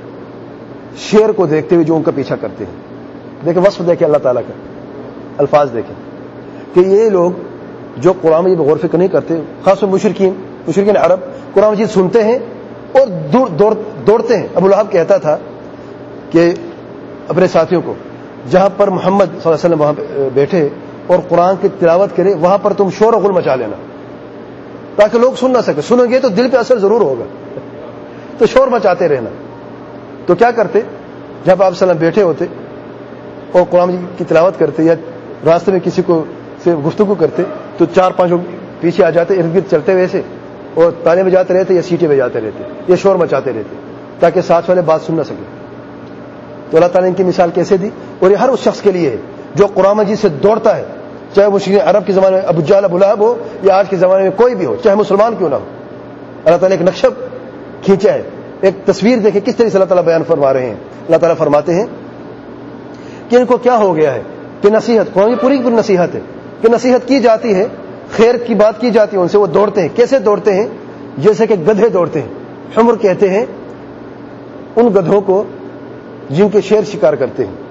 [SPEAKER 1] شیر کو دیکھتے ہوئے جو ان کا پیچھا کرتے ہیں. دیکھیں وصف دیکھیں اللہ تعالیٰ کا، الفاظ دیکھیں کہ یہ لوگ جو قرآن مجید غور فکر نہیں کرتے، خاص طور مشرکین عرب قرآن مجید سنتے ہیں اور دوڑتے ہیں. ابو لہب کہتا تھا کہ اپنے ساتھیوں کو جہاں پر محمد صلی اللہ علیہ وسلم وہاں بیٹھے اور قرآن کی تلاوت کرے وہاں پر تم شور و غل مچا لینا تاکہ لوگ سن نہ سکے. سنیں گے تو دل پہ اثر ضرور ہوگا، تو شور مچاتے رہنا. تو کیا کرتے؟ جب آپ صلی اللہ علیہ وسلم بیٹھے ہوتے اور قرآن کی تلاوت کرتے یا راستے میں کسی کو سے گفتگو کرتے تو 4-5 لوگ پیچھے آ جاتے ارد گرد چلتے ویسے اور تانے بجاتے رہتے یا سیٹیں بجاتے رہتے یا شور مچاتے رہتے تاکہ ساتھ والے بات سن نہ سکے. تو اللہ تعالیٰ نے ان کی مثال کیسے دی؟ اور یہ ہر اس شخص کے لیے ہے جو قرآن مجید سے دوڑتا ہے، چاہے مشرکین عرب کے زمانے میں ابو جہل ابو لہب ہو یا آج کے زمانے میں کوئی بھی ہو، چاہے مسلمان کیوں نہ ہو. اللہ تعالیٰ نے ایک نقشہ کھینچا ہے، ایک تصویر دیکھیں کس طرح سے اللہ تعالیٰ بیان فرما رہے ہیں. اللہ تعالیٰ فرماتے ہیں کہ ان کو کیا ہو گیا ہے کہ نصیحت قرآن کی پوری نصیحت ہے کہ نصیحت کی جاتی ہے، خیر کی بات کی جاتی ہے ان سے، وہ دوڑتے ہیں. کیسے دوڑتے ہیں؟ جیسے کہ گدھے دوڑتے ہیں. حمر کہتے ہیں ان گدھوں کو جن کے شیر شکار کرتے ہیں.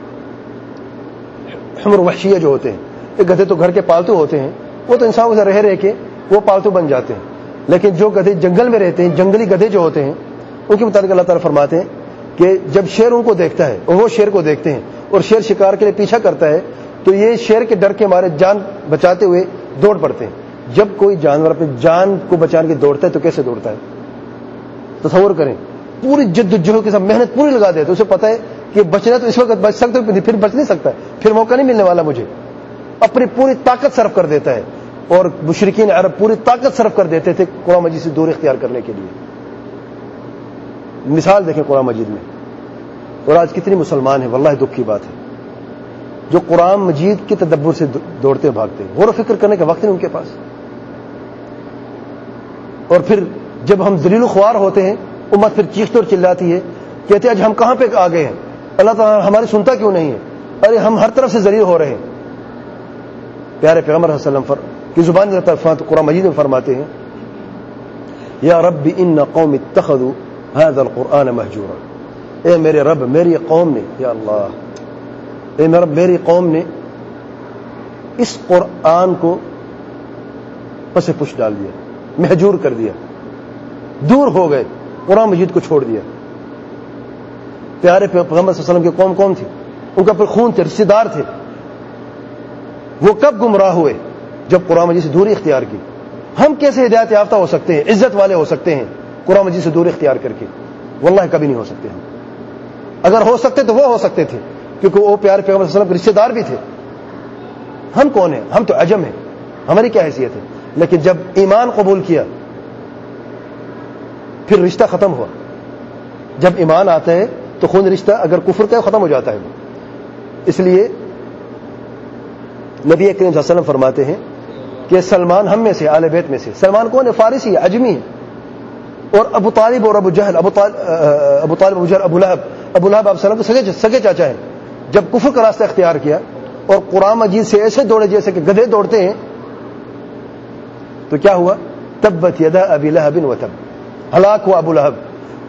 [SPEAKER 1] حمر وحشیہ جو ہوتے ہیں، یہ گدھے تو گھر کے پالتو ہوتے ہیں، وہ تو انسانوں سے رہ کے وہ پالتو بن جاتے ہیں. لیکن جو گدھے جنگل میں رہتے ہیں، جنگلی گدھے جو ہوتے ہیں، ان کے متعلق اللہ تعالیٰ فرماتے ہیں کہ جب شیر ان کو دیکھتا ہے اور وہ شیر کو دیکھتے ہیں اور شیر شکار کے لیے پیچھا کرتا ہے تو یہ شیر کے ڈر کے مارے جان بچاتے ہوئے دوڑ پڑتے ہیں. جب کوئی جانور اپنی جان کو بچانے کے دوڑتا ہے تو کیسے دوڑتا ہے؟ تصور کریں، پوری جد و جہد کے ساتھ محنت پوری لگا دیتے. اسے پتا ہے کہ بچنا تو اس وقت بچ سکتا ہے، پھر بچ نہیں سکتا، پھر موقع نہیں ملنے والا مجھے. اپنی پوری طاقت صرف کر دیتا ہے. اور مشرکین عرب پوری طاقت صرف کر دیتے تھے قرآن مجید سے دور اختیار کرنے کے لیے. مثال دیکھیں قرآن مجید میں. اور آج کتنی مسلمان ہیں، واللہ دکھ کی بات ہے، جو قرآن مجید کے تدبر سے دوڑتے بھاگتے ہیں، غور و فکر کرنے کا وقت نہیں ان کے پاس. اور پھر جب ہم ذلیل و خوار ہوتے ہیں، امت پھر چیختی اور چلاتی ہے، کہتے ہیں آج ہم کہاں پہ آ گئے ہیں، اللہ تعالیٰ ہماری سنتا کیوں نہیں ہے، ارے ہم ہر طرف سے ذلیل ہو رہے ہیں. پیارے پیغمبر صلی اللہ علیہ وسلم کی زبان اللہ تعالیٰ قرآن مجید میں فرماتے ہیں یا رب ان قوم اتخذوا هذا القرآن مہجورا. اے میرے رب، میری قوم نے، یا اللہ، اے میرے رب، میری قوم نے اس قرآن کو پس پش ڈال دیا، مہجور کر دیا، دور ہو گئے، قرآن مجید کو چھوڑ دیا. پیارے پیغمبر صلی اللہ علیہ وسلم کی قوم کون تھی؟ ان کا پر خون تھے، رشتے دار تھے. وہ کب گمراہ ہوئے؟ جب قرآن مجید سے دوری اختیار کی. ہم کیسے ہدایت یافتہ ہو سکتے ہیں، عزت والے ہو سکتے ہیں قرآن مجید سے دوری اختیار کر کے؟ واللہ کبھی نہیں ہو سکتے ہم. اگر ہو سکتے تو وہ ہو سکتے تھے، کیونکہ وہ پیارے پیغمبر صلی اللہ علیہ وسلم کے رشتے دار بھی تھے. ہم کون ہیں؟ ہم تو عجم ہیں، ہماری کیا حیثیت ہے؟ لیکن جب ایمان قبول کیا پھر رشتہ ختم ہوا. جب ایمان آتا ہے تو خون رشتہ اگر کفر کا ختم ہو جاتا ہے. اس لیے نبی کریم صلی اللہ علیہ وسلم فرماتے ہیں کہ سلمان ہم میں سے، آل بیت میں سے. سلمان کون ہے؟ فارسی ہے، عجمی ہے. اور ابو طالب اور ابو جہل، ابو طالب ابو جہل، ابو لہب آپ سلام کے سگے چاچا ہیں. جب کفر کا راستہ اختیار کیا اور قرآن مجید سے ایسے دوڑے جیسے کہ گدھے دوڑتے ہیں تو کیا ہوا؟ تبت یدا ابی لہب وتب، ہلاک ہوا ابو لہب.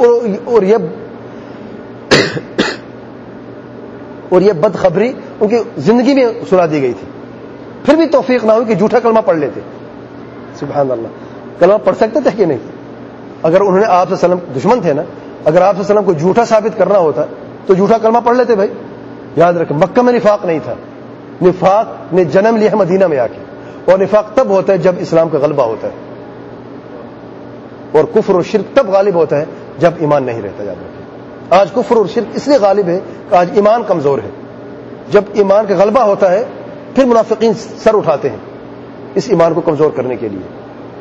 [SPEAKER 1] اور یہ بدخبری ان کی زندگی میں سنا دی گئی تھی. پھر بھی توفیق نہ ہوئی کہ جھوٹا کلمہ پڑھ لیتے. سبحان اللہ، کلمہ پڑھ سکتے تھے کہ نہیں؟ اگر انہوں نے آپ صلی اللہ علیہ وسلم دشمن تھے نا، اگر آپ صلی اللہ علیہ وسلم کو جھوٹا ثابت کرنا ہوتا تو جھوٹا کلمہ پڑھ لیتے. بھائی یاد رکھیں، مکہ میں نفاق نہیں تھا، نفاق نے جنم لیا مدینہ میں آ کے، اور نفاق تب ہوتا ہے جب اسلام کا غلبہ ہوتا ہے، اور کفر اور شرک تب غالب ہوتا ہے جب ایمان نہیں رہتا. یاد رکھیں، آج کفر اور شرک اس لیے غالب ہے کہ آج ایمان کمزور ہے. جب ایمان کا غلبہ ہوتا ہے پھر منافقین سر اٹھاتے ہیں اس ایمان کو کمزور کرنے کے لیے.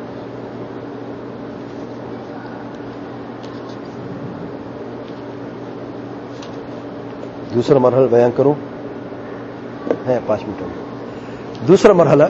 [SPEAKER 1] دوسرا مرحلہ بیان کروں ہے 5 منٹ میں. دوسرا مرحلہ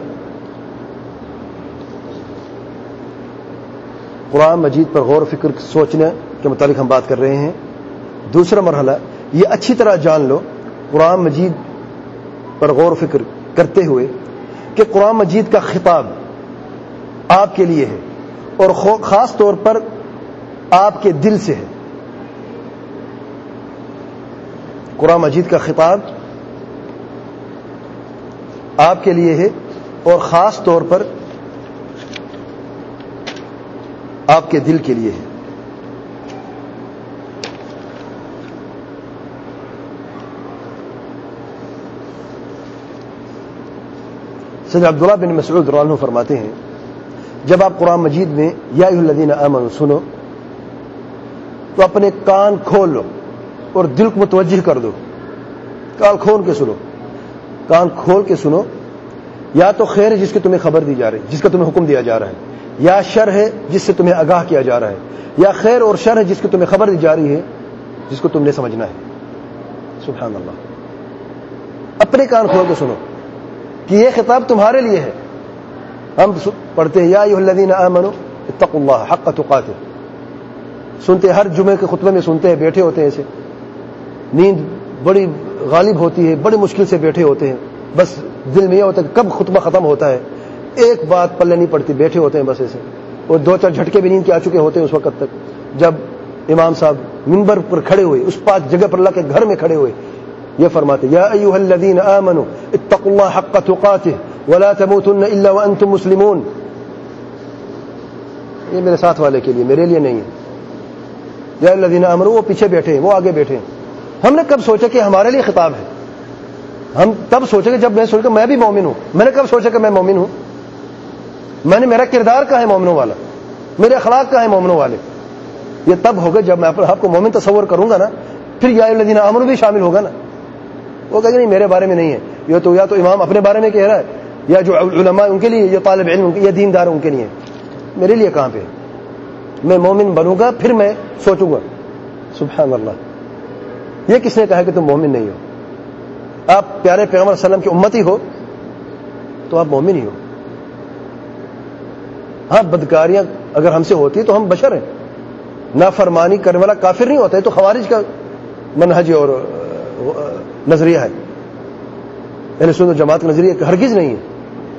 [SPEAKER 1] قرآن مجید پر غور و فکر سوچنے کے متعلق ہم بات کر رہے ہیں. دوسرا مرحلہ یہ اچھی طرح جان لو قرآن مجید پر غور و فکر کرتے ہوئے کہ قرآن مجید کا خطاب آپ کے لیے ہے اور خاص طور پر آپ کے دل سے ہے. قرآن مجید کا خطاب آپ کے لیے ہے اور خاص طور پر آپ کے دل کے لیے ہے. سید عبداللہ بن مسعود رضی اللہ عنہ فرماتے ہیں جب آپ قرآن مجید میں یا ایھا الذین آمنوا سنو تو اپنے کان کھول لو اور دل کو متوجہ کر دو. کان کھول کے سنو، کان کھول کے سنو. یا تو خیر ہے جس کی تمہیں خبر دی جا رہی ہے، جس کا تمہیں حکم دیا جا رہا ہے، یا شر ہے جس سے تمہیں آگاہ کیا جا رہا ہے، یا خیر اور شر ہے جس کی تمہیں خبر دی جا رہی ہے جس کو تم نے سمجھنا ہے. سبحان اللہ. اپنے کان کھول کے سنو کہ یہ خطاب تمہارے لیے ہے. ہم پڑھتے ہیں یا ایھا الذین آمنوا اتقوا اللہ حق تقاتہ، سنتے ہر جمعے کے خطبے میں سنتے ہیں، بیٹھے ہوتے ہیں ایسے، نیند بڑی غالب ہوتی ہے، بڑی مشکل سے بیٹھے ہوتے ہیں، بس دل میں یہ ہوتا ہے کہ کب خطبہ ختم ہوتا ہے، ایک بات پلے نہیں پڑتی، بیٹھے ہوتے ہیں بس ایسے، اور 2-4 جھٹکے بھی نیند کے آ چکے ہوتے ہیں اس وقت تک جب امام صاحب منبر پر کھڑے ہوئے، اس پاک جگہ پر اللہ کے گھر میں کھڑے ہوئے یہ فرماتے یا ایھا الذین آمنوا اتقوا اللہ حق تقاتہ ولا تموتن الا وانتم مسلمون. یہ میرے ساتھ والے کے لیے، میرے لیے نہیں ہے. یا الذین آمنوا وہ پیچھے بیٹھے ہیں، وہ آگے بیٹھے ہیں. ہم نے کب سوچا کہ ہمارے لیے خطاب ہے؟ ہم تب سوچے کہ جب میں سوچا کہ میں بھی مومن ہوں. میں نے کب سوچا کہ میں مومن ہوں؟ میں نے میرا کردار کہاں ہے مومنوں والا، میرے اخلاق کہاں ہے مومنوں والے؟ یہ تب ہوگا جب میں آپ کو مومن تصور کروں گا نا، پھر یا الذین آمنوا بھی شامل ہوگا نا. وہ کہے گا نہیں میرے بارے میں نہیں ہے، یہ تو یا تو امام اپنے بارے میں کہہ رہا ہے، یا جو علماء ان کے لیے، یہ طالب علم یہ دیندار ان کے لیے، میرے لیے کہاں پہ؟ میں مومن بنوں گا پھر میں سوچوں گا. سبحان اللہ. یہ کس نے کہا کہ تم مومن نہیں ہو؟ آپ پیارے پیغمبر صلی اللہ علیہ وسلم کی امتی ہو تو آپ مومن ہی ہو. ہاں بدکاریاں اگر ہم سے ہوتی تو ہم بشر ہیں. نافرمانی کرنے والا کافر نہیں ہوتا ہے، تو خوارج کا منہج اور نظریہ ہے. اہل سنت و جماعت کا نظریہ کہ ہرگز نہیں ہے.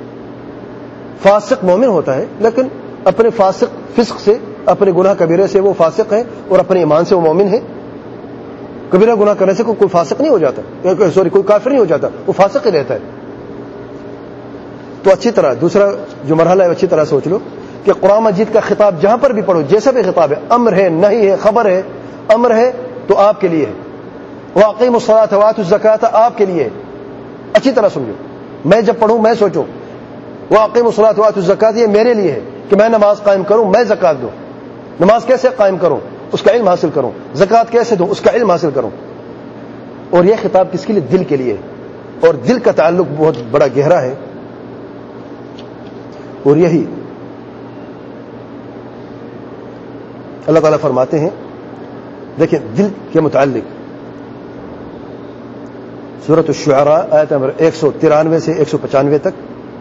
[SPEAKER 1] فاسق مومن ہوتا ہے لیکن اپنے فسق سے، اپنے گناہ کبیرے سے وہ فاسق ہے اور اپنے ایمان سے وہ مومن ہے. کبیرہ گناہ کرنے سے کوئی فاسق نہیں ہو جاتا، کوئی کافر نہیں ہو جاتا، وہ فاسق ہی رہتا ہے. تو اچھی طرح دوسرا جو مرحلہ ہے اچھی طرح سوچ لو کہ قرآن مجید کا خطاب جہاں پر بھی پڑھو، جیسا بھی خطاب ہے، امر ہے، نہی ہے، خبر ہے، امر ہے تو آپ کے لیے ہے. وَأَقِیمُوا الصَّلَاةَ وَآتُوا الزَّکَاةَ آپ کے لیے ہے. اچھی طرح سمجھو. میں جب پڑھوں میں سوچوں وَأَقِیمُوا الصَّلَاةَ وَآتُوا الزَّکَاةَ یہ میرے لیے ہے کہ میں نماز قائم کروں، میں زکات دوں. نماز کیسے قائم کروں اس کا علم حاصل کروں، زکات کیسے دوں اس کا علم حاصل کروں. اور یہ خطاب کس کے لیے؟ دل کے لیے. اور دل کا تعلق بہت بڑا گہرا ہے. اور یہی اللہ تعالیٰ فرماتے ہیں، دیکھیں دل کے متعلق سورۃ الشعراء آیت نمبر 193 سے 195 تک.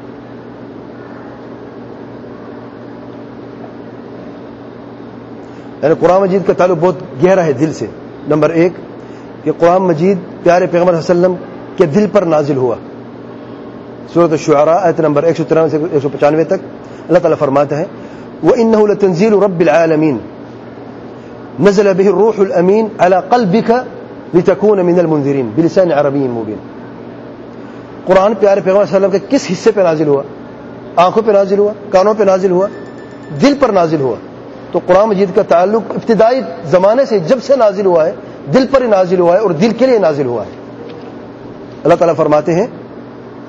[SPEAKER 1] یعنی قرآن مجید کا تعلق بہت گہرا ہے دل سے. نمبر 1 کہ قرآن مجید پیارے پیغمبر صلی اللہ علیہ وسلم کے دل پر نازل ہوا. سورۃ الشعراء آیت نمبر 193 سے 195 تک اللہ تعالیٰ فرماتا ہے وَإِنَّهُ لَتَنزِيلُ رَبِّ الْعَالَمِينَ نزل به الروح الأمين على قلبك لتكون من المنذرين بلسان عربي مبين. قرآن پیارے پیغمبر صلی اللہ علیہ وسلم کے کس حصے پہ نازل ہوا؟ آنکھوں پہ نازل ہوا، کانوں پہ نازل ہوا، دل پر نازل ہوا. تو قرآن مجید کا تعلق ابتدائی زمانے سے جب سے نازل ہوا ہے دل پر ہی نازل ہوا ہے اور دل کے لیے نازل ہوا ہے. اللہ تعالیٰ فرماتے ہیں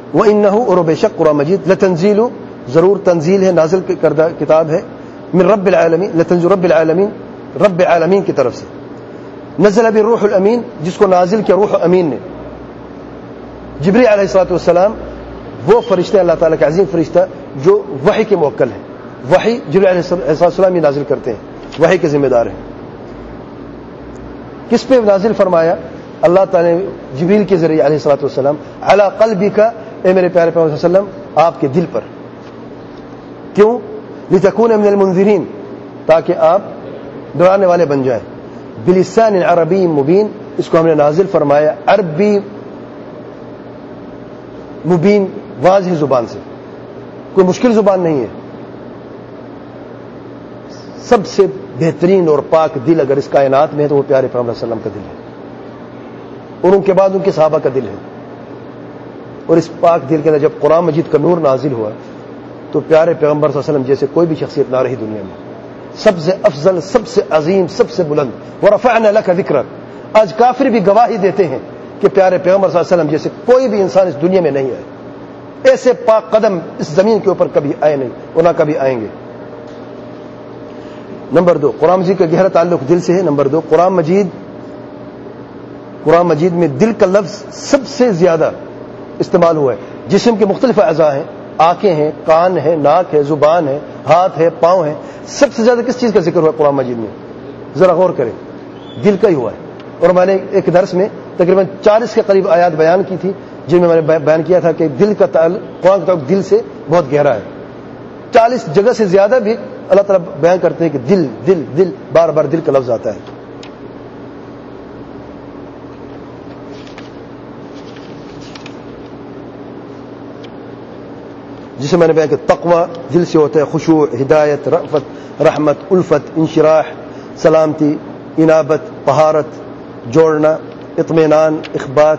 [SPEAKER 1] وَإِنَّهُ اور بے شک قرآن مجید لتنزیل ضرور تنزیل ہے نازل کردہ کتاب ہے من رب العالمین لتنزیل رب العالمین رب عالمین کی طرف سے نزل بالروح الامین جس کو نازل کیا روح امین نے جبریل علیہ الصلوۃ والسلام وہ فرشتے اللہ تعالیٰ کا عظیم فرشتہ جو وحی کے موکل ہیں وحی جبریل علیہ السلام یہ نازل کرتے ہیں وحی کے ذمہ دار ہیں کس پہ نازل فرمایا اللہ تعالیٰ نے جبریل کے ذریعے علیہ الصلوۃ والسلام علی قلبک اے میرے پیارے پیغمبر صلی اللہ علیہ وسلم آپ کے دل پر کیوں لتکون من المنذرین تاکہ آپ ڈرانے والے بن جائیں بلسان عربی مبین اس کو ہم نے نازل فرمایا عربی مبین واضح زبان سے کوئی مشکل زبان نہیں ہے سب سے بہترین اور پاک دل اگر اس کائنات میں ہے تو وہ پیارے پیغمبر صلی اللہ علیہ وسلم کا دل ہے اور ان کے بعد ان کے صحابہ کا دل ہے اور اس پاک دل کے اندر جب قرآن مجید کا نور نازل ہوا تو پیارے پیغمبر صلی اللہ علیہ وسلم جیسے کوئی بھی شخصیت نہ رہی دنیا میں سب سے افضل سب سے عظیم سب سے بلند ورفعنا لك ذکرک آج کافر بھی گواہی دیتے ہیں کہ پیارے پیغمبر صلی اللہ علیہ وسلم جیسے کوئی بھی انسان اس دنیا میں نہیں ہے ایسے پاک قدم اس زمین کے اوپر کبھی آئے نہیں اور نہ کبھی آئیں گے نمبر 2 قرآن مجید کا گہرا تعلق دل سے ہے نمبر 2 قرآن مجید میں دل کا لفظ سب سے زیادہ استعمال ہوا ہے جسم کے مختلف اعضاء ہیں آنکھیں ہیں کان ہے ناک ہے زبان ہے ہاتھ ہے پاؤں ہے سب سے زیادہ کس چیز کا ذکر ہوا ہے قرآن مجید میں ذرا غور کریں دل کا ہی ہوا ہے اور میں نے ایک درس میں تقریباً 40 کے قریب آیات بیان کی تھی جن میں نے بیان کیا تھا کہ دل کا تعلق قرآن کا تعلق دل سے بہت گہرا ہے 40 جگہ سے زیادہ بھی اللہ تعالیٰ بیان کرتے ہیں کہ دل دل دل بار بار دل کا لفظ آتا ہے جسے میں نے بیان کیا تقوی دل سے ہوتا ہے خشوع ہدایت رأفت رحمت الفت انشراح سلامتی انابت طہارت جوڑنا اطمینان اخبات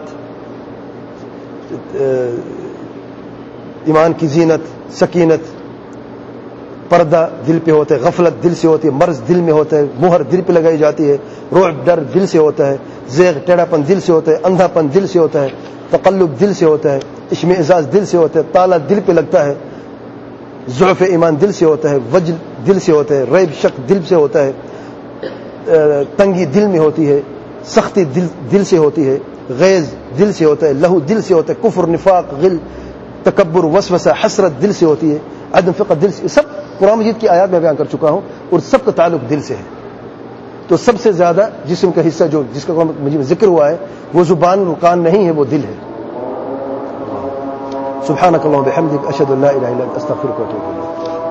[SPEAKER 1] ایمان کی زینت سکینت پردہ دل پہ ہوتا ہے غفلت دل سے ہوتی ہے مرض دل میں ہوتا ہے مہر دل پہ لگائی جاتی ہے رعب ڈر دل سے ہوتا ہے زیغ ٹیڑھا پن دل سے ہوتا ہے اندھا پن دل سے ہوتا ہے تقلب دل سے ہوتا ہے اشمئزاز دل سے ہوتا ہے تالا دل پہ لگتا ہے ضعف ایمان دل سے ہوتا ہے وجل دل سے ہوتا ہے ریب شک دل سے ہوتا ہے تنگی دل میں ہوتی ہے سختی دل سے ہوتی ہے غیظ دل سے ہوتا ہے لہو دل سے ہوتا ہے کفر نفاق غل تکبر وسوسہ حسرت دل سے ہوتی ہے عدم فقہ دل سے سب قرآن مجید کی آیات میں بیان کر چکا ہوں اور سب کا تعلق دل سے ہے تو سب سے زیادہ جسم کا حصہ جو جس کا قرآن مجید میں ذکر ہوا ہے وہ زبان رکان نہیں ہے وہ دل ہے سبحانک اللہم وبحمدک اشہد ان لا الہ الا انت استغفرک واتوب الیک